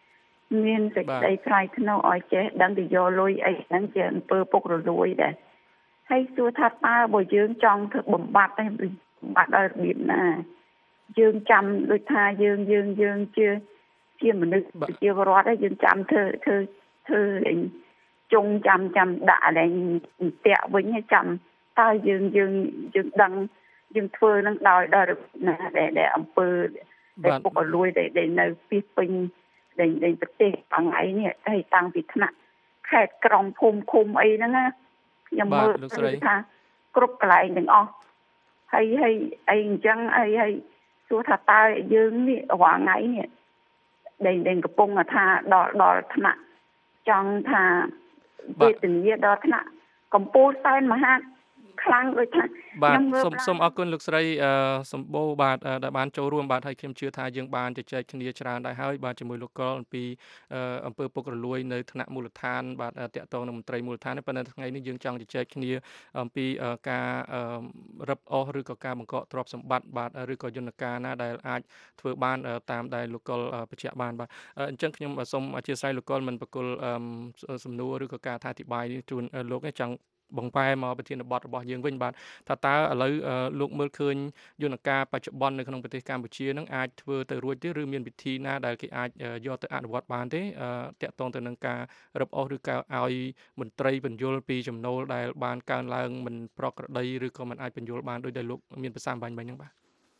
មានសេចក្តីថ្លៃថ្នូរឲ្យចេះដឹងទៅយកលុយអីហ្នឹងជាអំពើពុករលួយដែរហើយសួរថាតើបើយើងចង់ធ្វើបំបត្តិទេបំបត្តិដោយរបៀបណាយើងចាំដូចថាយើងយើងយើងជាជាមនុស្សជាវរដ្ឋហើយយើងចាំធ្វើធ្វើធ្វើលេងចុងចាំចាំដាក់លេងតាក់វិញហើយចាំតើយើងយើងយើងដឹងយើងធ្វើនឹងដោយដោយណាដែលអំពើដែលពុករលួយដែលនៅពីពេញដែលដែលប្រទេសថ្ងៃនេះហើយតាំងពីថ្នាក់ខេត្តក្រុងភូមិឃុំអីហ្នឹងណាខ្ញុំមើលថាគ្រប់កន្លែងទាំងអស់ហើយហើយអីអញ្ចឹងអីហើយសួរថាតើយើងនេះរាល់ថ្ងៃនេះដែលដែលកំពុងថាដល់ដល់ថ្នាក់ចង់ថាវេទនាដល់ថ្នាក់កម្ពុជាសែនមហាខ្លាំងដូចថាបាទសូមសូមអរគុណលោកស្រីសម្បូរបាទដែលបានចូលរួមបាទហើយខ្ញុំជឿថាយើងបានជជែកគ្នាច្រើនដែរហើយបាទជាមួយលោកកុលអំពីអំពើពុករលួយនៅថ្នាក់មូលដ្ឋានបាទតាក់ទងនឹងមន្ត្រីមូលដ្ឋានប៉ុន្តែថ្ងៃនេះយើងចង់ជជែកគ្នាអំពីការរឹបអូសឬក៏ការបង្កកទ្រព្យសម្បត្តិបាទឬក៏យន្តការណាដែលអាចធ្វើបានតាមដែលលោកកុលបញ្ជាក់បានបាទអញ្ចឹងខ្ញុំសូមអធិស្ឋានលោកកុលមិនបកគលសំណួរឬក៏ការអធិប្បាយនេះជូនលោកនេះចង់បង្វែរមកប្រធានបទរបស់យើងវិញបាទថាតើឥឡូវលោកមើលឃើញយន្តការបច្ចុប្បន្ននៅក្នុងប្រទេសកម្ពុជានឹងអាចធ្វើទៅរួចទេឬមានវិធីណាដែលគេអាចយកទៅអនុវត្តបានទេតាក់ទងទៅនឹងការរឹបអូសឬក៏ឲ្យមន្ត្រីបញ្យលពីចំណូលដែលបានកើនឡើងមិនប្រក្រតីឬក៏មិនអាចបញ្យលបានដោយដែលលោកមានប្រសាសន៍បាញ់បាញ់ហ្នឹងបាទ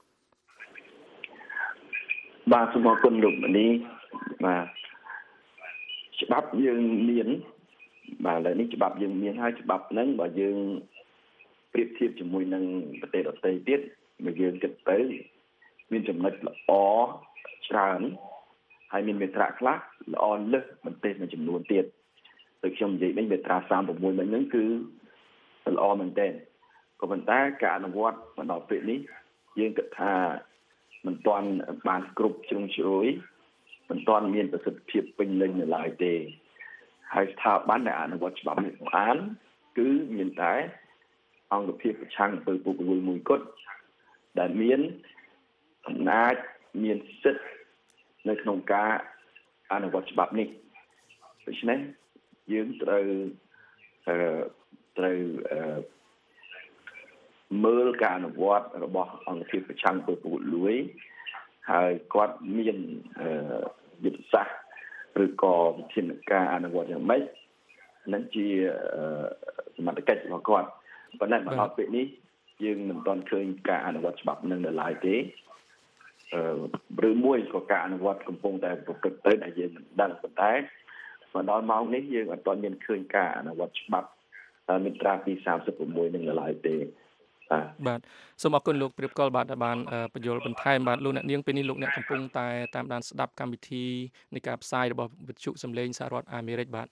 បាទសូមអរគុណលោកមនីបាទច្បាប់យើងមានបាទឥឡូវនេះច្បាប់យើងមានហើយច្បាប់ហ្នឹងបើយើងប្រៀបធៀបជាមួយនឹងប្រទេសដទៃទៀតបើយើងគិតទៅមានចំណុចល្អច្រើនហើយមានមេត្រាខ្លះល្អលើសបន្តិចមួយចំនួនទៀតដូចខ្ញុំនិយាយវិញមេត្រាសាមសិបsáuមិញហ្នឹងគឺល្អមែនទែនក៏ប៉ុន្តែការអនុវត្តមកដល់ពេលនេះយើងគិតថាមិនទាន់បានគ្រប់ជ្រុងជ្រោយមិនទាន់មានប្រសិទ្ធភាពពេញលេញនៅឡើយទេហើយស្ថាប័នដែលអនុវត្តច្បាប់នេះបានគឺមានតែអង្គភាពប្រឆាំងអំពើពុករលួយមួយគត់ដែលមានអំណាចមានសិទ្ធិនៅក្នុងការអនុវត្តច្បាប់នេះដូច្នេះយើងត្រូវអឺត្រូវអឺមើលការអនុវត្តរបស់អង្គភាពប្រឆាំងអំពើពុករលួយហើយគាត់មានអឺយុទ្ធសាស្ត្រឬក៏វិធានការអនុវត្តយ៉ាងម៉េចនឹងជាសមត្ថកិច្ចរបស់គាត់ប៉ុន្តែមកដល់ពេលនេះយើងមិនទាន់ឃើញការអនុវត្តច្បាប់នឹងនៅឡើយទេអឺឬមួយក៏ការអនុវត្តកំពុងតែប្រព្រឹត្តទៅដែលយើងមិនដឹងប៉ុន្តែមកដល់ម៉ោងនេះយើងអត់ទាន់មានឃើញការអនុវត្តច្បាប់មាត្រាទីសាមសិបsáuនឹងនៅឡើយទេបាទសូមអរគុណលោកព្រៀបកុលបាទដែលបានបញ្យល់បន្ថែមបាទលោកអ្នកនាងពេលនេះលោកអ្នកកំពុងតែតាមដានស្ដាប់កម្មវិធីនៃការផ្សាយរបស់វិទ្យុសំឡេងសហរដ្ឋអាមេរិកបាទ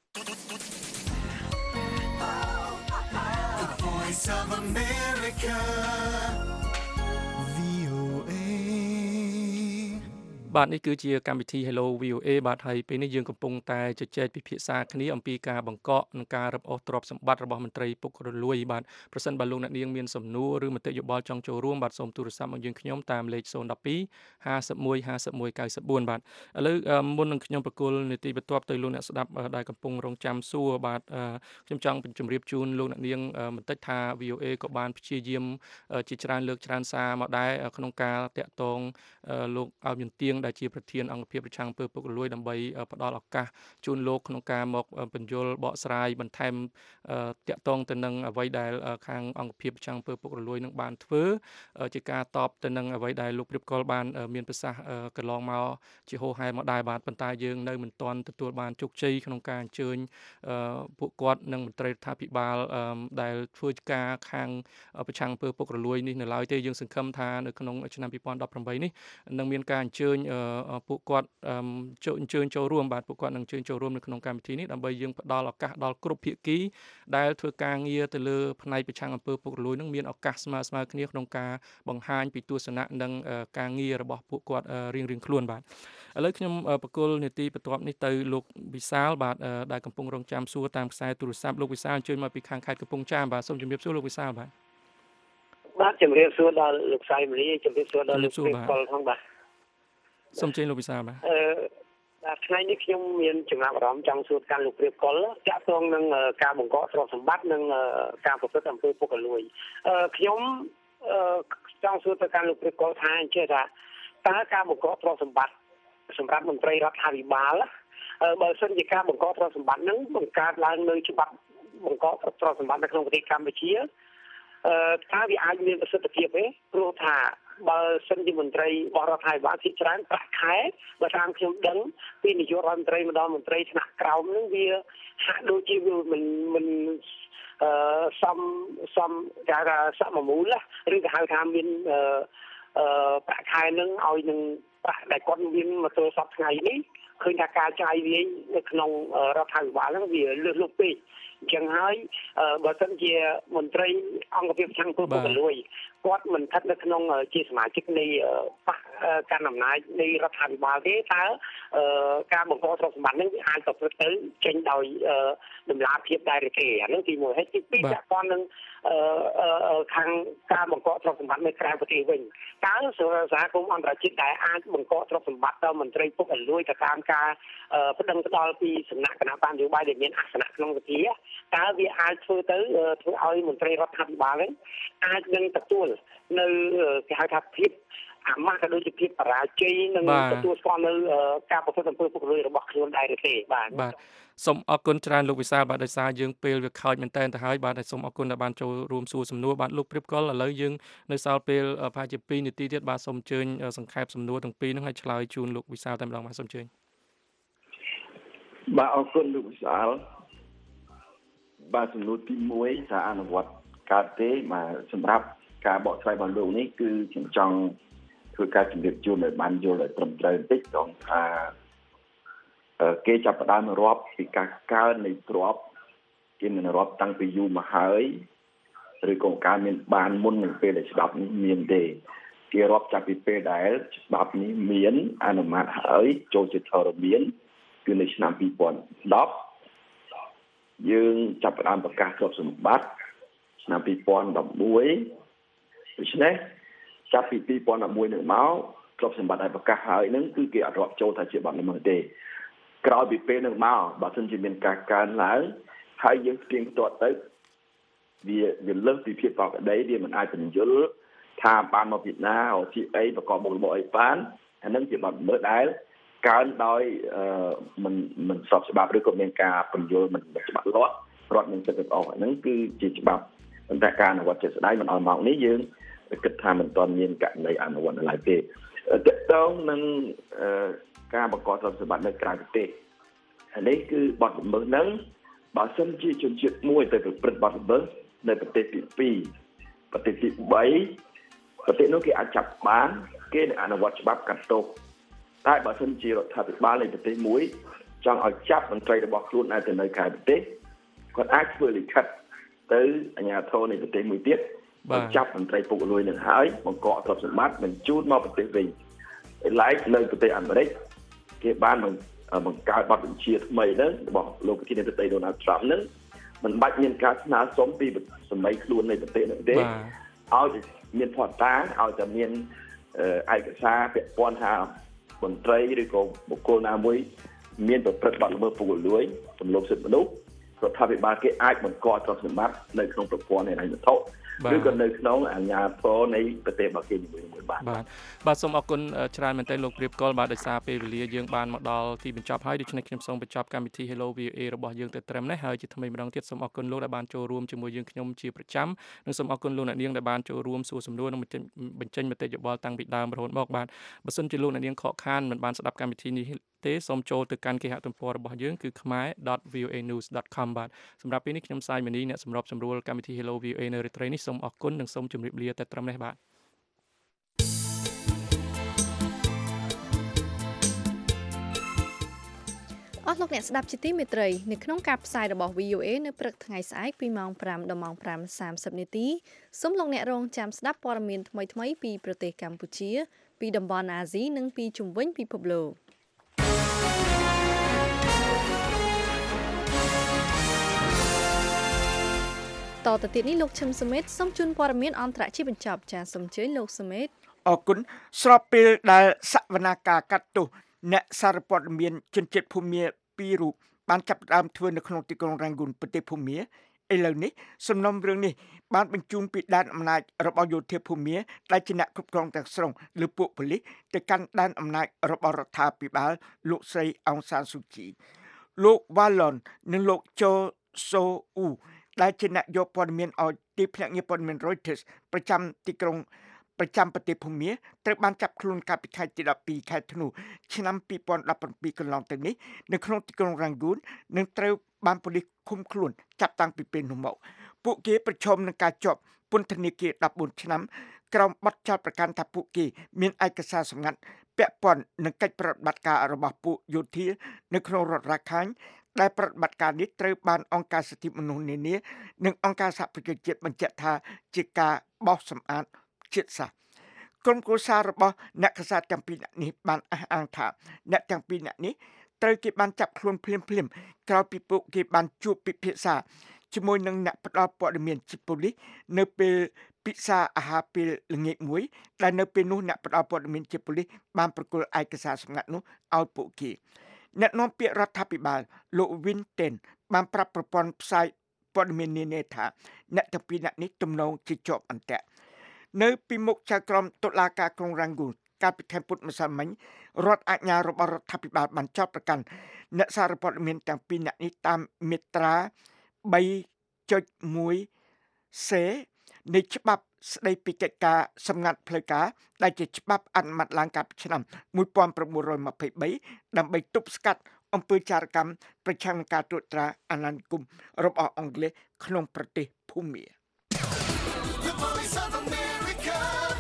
The Voice of America បាទនេះគឺជាកម្មវិធី Hello វី អូ เอ បាទហើយពេលនេះយើងកំពុងតែជជែកពិភាក្សាគ្នាអំពីការបង្កកនិងការរឹបអូសទ្រព្យសម្បត្តិរបស់មន្ត្រីពុករលួយបាទប្រសិនបើលោកអ្នកនាងមានសំណួរឬមតិយោបល់ចង់ចូលរួមបាទសូមទូរស័ព្ទមកយើងខ្ញុំតាមលេខศูนย์ หนึ่ง สอง ห้า หนึ่ง หนึ่ง ห้า หนึ่ง เก้า สี่ បាទឥឡូវមុននឹងខ្ញុំប្រកល់នីតិបន្ទាប់ទៅលោកអ្នកស្ដាប់ដែលកំពុងរងចាំសួរបាទខ្ញុំចង់ជម្រាបជូនលោកអ្នកនាងបន្តិចថា វី អូ เอ ក៏បានព្យាយាមជាច្រើនលើកច្រើនសារមកដែរក្នុងការតាក់ទងលោកឲ្យមានទៀងដែលជាប្រធានអង្គភាពប្រឆាំងអំពើពុករលួយដើម្បីផ្ដល់ឱកាសជូនលោកក្នុងការមកបញ្យលបកស្រាយបន្ថែមតាក់ទងទៅនឹងអ្វីដែលខាងអង្គភាពប្រឆាំងអំពើពុករលួយនឹងបានធ្វើជាការតបទៅនឹងអ្វីដែលលោកព្រៀបកុលបានមានប្រសាសន៍កន្លងមកជាហូរហែមកដែរបាទប៉ុន្តែយើងនៅមិនទាន់ទទួលបានជោគជ័យក្នុងការអញ្ជើញពួកគាត់និងមន្ត្រីរដ្ឋាភិបាលដែលធ្វើការខាងប្រឆាំងអំពើពុករលួយនេះនៅឡើយទេយើងសង្ឃឹមថានៅក្នុងឆ្នាំពីរពាន់ដប់ប្រាំបីនេះនឹងមានការអញ្ជើញពួកគាត់ចូលអញ្ជើញចូលរួមបាទពួកគាត់នឹងអញ្ជើញចូលរួមនៅក្នុងកម្មវិធីនេះដើម្បីយើងផ្ដល់ឱកាសដល់គ្រប់ភាគីដែលធ្វើការងារទៅលើផ្នែកប្រឆាំងអំពើពុករលួយនឹងមានឱកាសស្មើស្មើគ្នាក្នុងការបង្ហាញពីទស្សនៈនិងការងាររបស់ពួកគាត់រៀងរៀងខ្លួនបាទឥឡូវខ្ញុំបកគលនីតិបន្ទាប់នេះទៅលោកវិសាលបាទដែលកំពុងរងចាំសួរតាមខ្សែទូរស័ព្ទលោកវិសាលអញ្ជើញមកពីខាងខេត្តកំពង់ចាមបាទសូមជម្រាបសួរលោកវិសាលបាទបាទជម្រាបសួរដល់លោកសៃមនីជម្រាបសួរដល់លោកព្រៀបកុលផងបាទសូមជម្រាបលោកវិសាលបាទអឺបាទថ្ងៃនេះខ្ញុំមានចំណាប់អារម្មណ៍ចង់សួរកាន់លោកព្រាបកុលតាក់ទងនឹងការបង្កកទ្រព្យសម្បត្តិនិងការប្រព្រឹត្តអំពើពុករលួយខ្ញុំចង់សួរទៅកាន់លោកព្រាបកុលថាអញ្ចឹងថាតើការបង្កកទ្រព្យសម្បត្តិសម្រាប់មន្ត្រីរដ្ឋាភិបាលបើសិនជាការបង្កកទ្រព្យសម្បត្តិហ្នឹងបង្កើតឡើងនៅច្បាប់បង្កកទ្រព្យសម្បត្តិនៅក្នុងប្រទេសកម្ពុជាអឺថាវាអាចមានប្រសិទ្ធភាពទេព្រោះថាបើសិនជាមន្ត្រីបរដ្ឋាភិបាលជាច្រើនប្រាក់ខែបើតាមខ្ញុំដឹងពីនាយករដ្ឋមន្ត្រីម្ដងមន្ត្រីថ្នាក់ក្រោមហ្នឹងវាហាក់ដូចជាវាមិនមិនអឺសំសំគេថាសមមូលឬក៏ហៅថាមានអឺអឺប្រាក់ខែហ្នឹងឲ្យនឹងប្រាក់ដែលគាត់មានមកទល់សប្តាហ៍ថ្ងៃនេះឃើញថាការចាយវាយនៅក្នុងរដ្ឋាភិបាលហ្នឹងវាលើសលប់ពេកអញ្ចឹងហើយបើសិនជាមន្ត្រីអង្គភាពប្រឆាំងពុករលួយគាត់មិនស្ថិតនៅក្នុងជាសមាជិកនៃបកកាន់អំណាចនៃរដ្ឋាភិបាលទេតើការបង្កទ្រព្យសម្បត្តិនេះអាចប្រព្រឹត្តទៅចេញដោយតម្លាភាពដែរទេអានឹងទីមួយហើយទីពីរពាក់ព័ន្ធនឹងខាងការបង្កទ្រព្យសម្បត្តិនៅក្រៅប្រទេសវិញតើសហគមន៍អន្តរជាតិដែលអាចបង្កទ្រព្យសម្បត្តិដល់មន្ត្រីពុករលួយទៅតាមការប្តឹងផ្តល់ពីសំណាក់គណៈបញ្ញយោបាយដែលមានអាសនៈក្នុងវិធាតើវាអាចធ្វើទៅធ្វើឲ្យមន្ត្រីរដ្ឋាភិបាលហ្នឹងអាចនឹងទទួលនៅគេហៅថាភាពអាម៉ាស់ក៏ដូចជាភាពបរាជ័យនឹងទទួលស្គាល់នៅការប្រព្រឹត្តអំពើពុករលួយរបស់ខ្លួនដែរទេបាទបាទសូមអរគុណច្រើនលោកវិសាលបាទដោយសារយើងពេលវាខូចមែនតើទៅហើយបាទសូមអរគុណដែលបានចូលរួមសួរសំណួរបាទលោកព្រាបកុលឥឡូវយើងនៅសល់ពេលប្រហែលជាពីរនាទីទៀតបាទសូមអញ្ជើញសង្ខេបសំណួរទាំងពីរហ្នឹងឲ្យឆ្លើយជូនលោកវិសាលតែម្ដងបាទសូមអញ្ជើញបាទអរគុណលោកវិសាលបាទសំណួរទីមួយថាអនុវត្តកើតទេបាទសម្រាប់ការបកស្រាយរបស់លោកនេះគឺខ្ញុំចង់ធ្វើការជម្រាបជូនឲ្យបានយល់ឲ្យត្រឹមត្រូវបន្តិចក្នុងថាគេចាប់ផ្ដើមរាប់ពីការកើននៃទ្រព្យគេមិនរាប់តាំងពីយូរមកហើយឬក៏ការមានបានមុននឹងពេលដែលច្បាប់នេះមានទេគេរាប់ចាប់ពីពេលដែលច្បាប់នេះមានអនុម័តហើយចូលជាធរមានគឺនៅឆ្នាំពីរពាន់ដប់យើងចាប់ផ្ដើមប្រកាសទ្រព្យសម្បត្តិឆ្នាំពីរពាន់ដប់មួយដូច្នេះចាប់ពីពីរពាន់ដប់មួយនឹងមកទ្រព្យសម្បត្តិដែលប្រកាសហើយនឹងគឺគេអត់រាប់ចូលថាជាបទល្មើសទេក្រោយពីពេលនឹងមកបើសិនជាមានការកើនឡើងហើយយើងផ្ទៀងផ្ទាត់ទៅវាវាលើសពីភាពប្រក្រតីវាមិនអាចបញ្យល់ថាបានមកពីណាאוជាអីប្រកបមុខរបរអីបានអានឹងជាបទល្មើសដែលកើនដោយមិនមិនស្របច្បាប់ឬក៏មានការបញ្យល់មិនច្បាស់លាស់រដ្ឋនឹងទឹកអស់ហ្នឹងគឺជាច្បាប់ប៉ុន្តែការអនុវត្តជាក់ស្ដែងមិនឲ្យមកនេះយើងគិតថាមិនទាន់មានករណីអនុវត្តនៅឡើយទេតកតងនឹងការបង្កទ្រព្យសម្បត្តិនៅក្រៅប្រទេសហើយនេះគឺបទល្មើសហ្នឹងបើសិនជាជនជាតិមួយទៅប្រព្រឹត្តបទល្មើសនៅប្រទេសទីពីរប្រទេសទីបីប្រទេសនោះគេអាចចាប់បានគេនឹងអនុវត្តច្បាប់កាត់ទោសតែបើសិនជារដ្ឋាភិបាលនៃប្រទេសមួយចង់ឲ្យចាប់មន្ត្រីរបស់ខ្លួនឲ្យទៅនៅក្រៅប្រទេសគាត់អាចធ្វើលិខិតទៅអាជ្ញាធរនៃប្រទេសមួយទៀតបាទចាប់មន្ត្រីពុករលួយនឹងហើយបង្កកទ្រព្យសម្បត្តិបញ្ជូនមកប្រទេសវិញឡែកនៅប្រទេសអាមេរិកគេបានបង្កើតបទបញ្ជាថ្មីហ្នឹងរបស់លោកប្រធានាធិបតី Donald Trump ហ្នឹងមិនបាច់មានការស្នើសុំពីសម័យខ្លួននៃប្រទេសនោះទេឲ្យមានផតតាឲ្យតែមានឯកសារពាក់ព័ន្ធថាមន្ត្រីឬក៏បុគ្គលណាមួយមានប្រព្រឹត្តបទល្មើសពុករលួយរំលោភសិទ្ធិមនុស្សរដ្ឋាភិបាលគេអាចបង្កទ្រព្យសម្បត្តិនៅក្នុងប្រព័ន្ធហិរញ្ញវត្ថុឬក៏នៅក្នុងអាជ្ញាធរនៃប្រទេសរបស់គេជាមួយមួយបាទបាទបាទសូមអរគុណច្រើនមែនទែនលោកព្រាបកុលបាទដោយសារពេលវេលាយើងបានមកដល់ទីបញ្ចប់ហើយដូច្នេះខ្ញុំសូមបញ្ចប់កម្មវិធី Hello វី អូ អេ របស់យើងទៅត្រឹមនេះហើយជាថ្មីម្ដងទៀតសូមអរគុណលោកដែលបានចូលរួមជាមួយយើងខ្ញុំជាប្រចាំនិងសូមអរគុណលោកអ្នកនាងដែលបានចូលរួមសួរសំណួរនិងបញ្ចេញមតិយោបល់តាំងពីដើមរហូតមកបាទបើសិនជាលោកអ្នកនាងខកខានមិនបានស្ដាប់កម្មវិធីនេះទេសូមចូលទៅកាន់គេហទំព័ររបស់យើងគឺ khmae ដត វី អូ เอ news ដត com បាទសម្រាប់ពេលនេះខ្ញុំសាយមនីអ្នកសម្របសម្រួលកម្មវិធី Hello វី អូ អេ នៅរាត្រីនេះសូមអរគុណនិងសូមជម្រាបលាតែត្រឹមនេះបាទអស់លោកអ្នកស្ដាប់ជាទីមេត្រីនៅក្នុងការផ្សាយរបស់ វី អូ អេ នៅព្រឹកថ្ងៃស្អែកពីម៉ោងប្រាំដល់ម៉ោងប្រាំសាមសិបនាទីសូមលោកអ្នករងចាំស្ដាប់ព័ត៌មានថ្មីៗពីប្រទេសកម្ពុជាពីតំបន់អាស៊ីនិងពីជុំវិញពិភពលោកតទៅទៀតនេះលោកឈឹមសមេតសូមជូនព័ត៌មានអន្តរជាតិបញ្ចប់ចាសសូមអញ្ជើញលោកសមេតអរគុណស្របពេលដែលសវនាការកាត់ទោសអ្នកសារព័ត៌មានជនជាតិភូមាពីររូបបានចាប់ផ្ដើមធ្វើនៅក្នុងទីក្រុងរ៉ាងហ្គូនប្រទេសភូមាឥឡូវនេះសំណុំរឿងនេះបានបញ្ជូនពីដែនអំណាចរបស់យោធាភូមាដែលជាអ្នកគ្រប់គ្រងទាំងស្រុងលើពួកប៉ូលីសទៅកាន់ដែនអំណាចរបស់រដ្ឋាភិបាលលោកស្រីអុងសានស៊ូជីលោកវ៉ាឡុននិងលោកជូសូអ៊ូដែលជាអ្នកយកព័ត៌មានឲ្យទីភ្នាក់ងារព័ត៌មាន Reuters ប្រចាំទីក្រុងប្រចាំប្រទេសភូមាត្រូវបានចាប់ខ្លួនកាលពីខែទីដប់ពីរខែធ្នូឆ្នាំពីរពាន់ដប់ប្រាំពីរកន្លងទៅនេះនៅក្នុងទីក្រុងរ៉ាងហ្គូននិងត្រូវបានប៉ូលីសឃុំខ្លួនចាប់តាំងពីពេលនោះមកពួកគេប្រឈមនឹងការជាប់ពន្ធនាគារដប់បួនឆ្នាំក្រោមបទចោទប្រកាន់ថាពួកគេមានឯកសារសម្ងាត់ពាក់ព័ន្ធនឹងកិច្ចប្រតិបត្តិការរបស់ពួកយោធានៅក្នុងរដ្ឋរ៉ាខាញ់ដែលប្រតិបត្តិការនេះត្រូវបានអង្គការសិទ្ធិមនុស្សនានានិងអង្គការសហប្រជាជាតិបញ្ជាក់ថាជាការបោះសម្អាតជាតិសាសន៍ក្រុមគ្រួសាររបស់អ្នកកាសែតទាំងពីរនាក់នេះបានអះអាងថាអ្នកទាំងពីរនាក់នេះត្រូវគេបានចាប់ខ្លួនភ្លាមភ្លាមក្រោយពីពួកគេបានជួបពិភាក្សាជាមួយនឹងអ្នកផ្ដល់ព័ត៌មានជាប៉ូលីសនៅពេលពិសាអាហារពេលល្ងាចមួយដែលនៅពេលនោះអ្នកផ្ដល់ព័ត៌មានជាប៉ូលីសបានប្រគល់ឯកសារសម្ងាត់នោះឲ្យពួកគេអ្នកនាំពាក្យរដ្ឋាភិបាលលោក Winten បានប្រាប់ប្រព័ន្ធផ្សាយព័ត៌មាននានាថាអ្នកទាំងពីរនាក់នេះទំនងជាជាប់អន្ទាក់នៅពីមុខចៅក្រមតុលាការក្រុងរ៉ាងហ្គូនកាលពីខែពុធម្សិលមិញរដ្ឋអាជ្ញារបស់រដ្ឋាភិបាលបានចោទប្រកាន់អ្នកសារព័ត៌មានទាំងពីរនាក់នេះតាមមាត្រា បីចុចមួយ C នៃច្បាប់ស្តីពីកិច្ចការសម្ងាត់ផ្លូវការដែលជាច្បាប់អនុម័តឡើងកាលពីឆ្នាំmột nghìn chín trăm hai mươi baដើម្បីទប់ស្កាត់អំពើចារកម្មប្រឆាំងនឹងការត្រួតត្រាអាណានិគមរបស់អង់គ្លេសក្នុងប្រទេសភូមា The Voice of America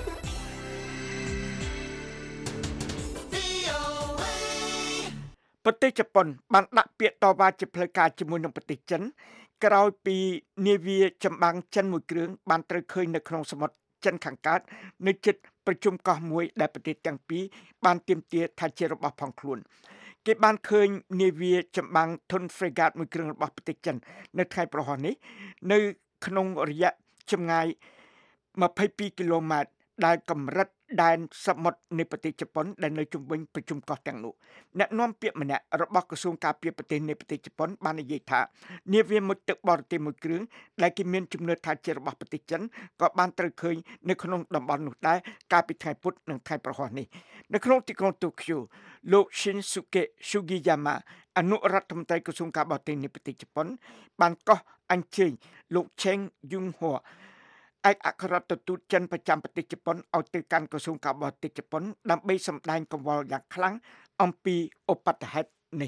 ប្រទេសជប៉ុនបានដាក់ពាក្យតវ៉ាជាផ្លូវការជាមួយនឹងប្រទេសចិនក្រោយពីនាវាចម្បាំងចិនមួយគ្រឿងបានត្រូវឃើញនៅក្នុងសមុទ្រចិនខាងកើតនៅជិតប្រជុំកោះមួយដែលប្រទេសទាំងពីរបានទាមទារថាជារបស់ផងខ្លួនគេបានឃើញនាវាចម្បាំងធុន Frigate មួយគ្រឿងរបស់ប្រទេសចិននៅថ្ងៃប្រហោះនេះនៅក្នុងរយៈចម្ងាយម្ភៃពីរគីឡូម៉ែត្រដែលកម្រិតដែនសមុទ្រនៃប្រទេសជប៉ុនដែលនៅជុំវិញប្រជុំកោះទាំងនោះអ្នកនាំពាក្យម្នាក់របស់ក្រសួងការពារប្រទេសនៃប្រទេសជប៉ុនបាននិយាយថានាវាមុជទឹកបរទេសមួយគ្រឿងដែលគេមានជំនឿថាជារបស់ប្រទេសចិនក៏បានត្រូវឃើញនៅក្នុងតំបន់នោះដែរកាលពីថ្ងៃពុធនិងថ្ងៃប្រហោះនេះនៅក្នុងទីក្រុងតូក្យូលោក Shinsuke Sugiyama អនុរដ្ឋមន្ត្រីក្រសួងការបរទេសនៃប្រទេសជប៉ុនបានកោះអញ្ជើញលោក Cheng Yunghuaឯកអគ្គរដ្ឋទូតចិនប្រចាំប្រទេសជប៉ុនឲ្យទៅកាន់ក្រសួងការបរទេសជប៉ុនដើម្បីសម្ដែងកង្វល់យ៉ាងខ្លាំងអំពីឧបទ្ទហេតុនេះ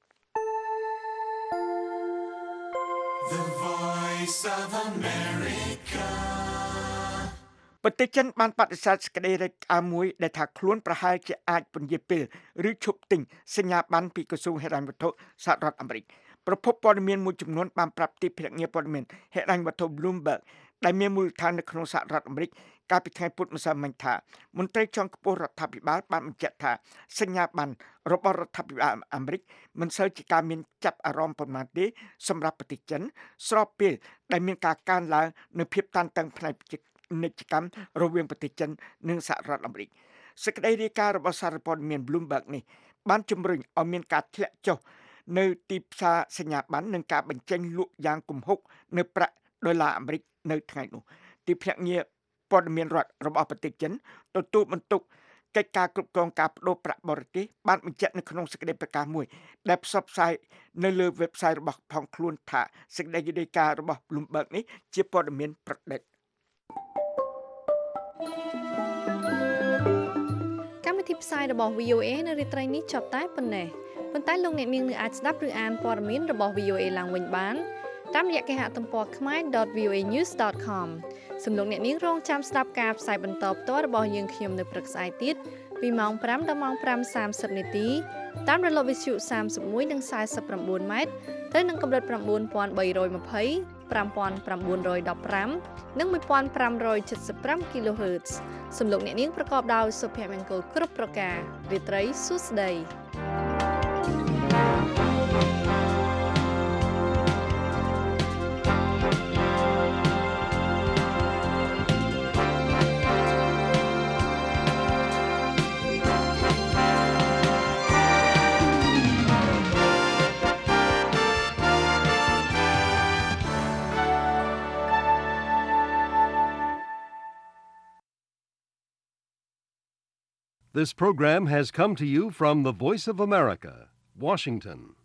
The Voice of America ប្រទេសចិនបានបដិសេធសេចក្តីរាយការណ៍មួយដែលថាខ្លួនប្រហែលជាអាចពន្យាពេលឬឈប់ទិញសញ្ញាបត្រពីក្រសួងហិរញ្ញវត្ថុសហរដ្ឋអាមេរិកប្រភពព័ត៌មានមួយចំនួនបានប្រាប់ទីភ្នាក់ងារព័ត៌មានហិរញ្ញវត្ថុ Bloombergដែលមានមូលដ្ឋាននៅក្នុងសហរដ្ឋអាមេរិកកាលពីថ្ងៃពុធម្សិលមិញថាមន្ត្រីជាន់ខ្ពស់រដ្ឋាភិបាលបានបញ្ជាក់ថាសញ្ញាបត្ររបស់រដ្ឋាភិបាលអាមេរិកមិនសូវជាការមានចាប់អារម្មណ៍ប៉ុន្មានទេសម្រាប់ប្រទេសចិនស្របពេលដែលមានការកើនឡើងនៅភាពតានតឹងផ្នែកពាណិជ្ជកម្មរវាងប្រទេសចិននិងសហរដ្ឋអាមេរិកសេចក្តីរាយការណ៍របស់សារព័ត៌មាន Bloomberg នេះបានជំរុញឲ្យមានការធ្លាក់ចុះនៅទីផ្សារសញ្ញាបត្រនិងការបញ្ចេញលក់យ៉ាងគំហុកនៅប្រាក់ដុល្លារអាមេរិកនៅថ្ងៃនោះទីភ្នាក់ងារព័ត៌មានរដ្ឋរបស់ប្រទេសចិនទទួលបន្ទុកកិច្ចការគ្រប់គ្រងការបដូរប្រាក់បរទេសបានបញ្ជាក់នៅក្នុងសេចក្តីប្រកាសមួយដែលផ្សព្វផ្សាយនៅលើ website របស់ផងខ្លួនថាសេចក្តីរាយការណ៍របស់ Bloomberg នេះជាព័ត៌មានប្រឌិតកម្មវិធីផ្សាយរបស់ វី អូ អេ នៅរាត្រីនេះចប់តែប៉ុណ្ណេះប៉ុន្តែលោកអ្នកនាងនឹងអាចស្ដាប់ឬអានព័ត៌មានរបស់ វី អូ អេ ឡើងវិញបានតាមរយៈគេហទំព័រ ខ្មែរ ដត វី អូ អេ ញូស ដត ខម សំឡេងអ្នកនាងរងចាំស្ដាប់ការផ្សាយបន្តផ្ទាល់របស់យើងខ្ញុំនៅព្រឹកស្អែកទៀតពីម៉ោងប្រាំដល់ម៉ោងប្រាំសាមសិបនាទីតាមរលកវិទ្យុសាមសិបមួយនិងសាយសិបប្រាំបួនម៉ែត្រទៅនឹងកម្រិត៩,៣២០ ៥,៩១៥ និងmột nghìn năm trăm七十五 kHz សំឡេងអ្នកនាងប្រកបដោយសុភមង្គលគ្រប់ប្រការរាត្រីសួស្តី This program has come to you from the Voice of America, Washington.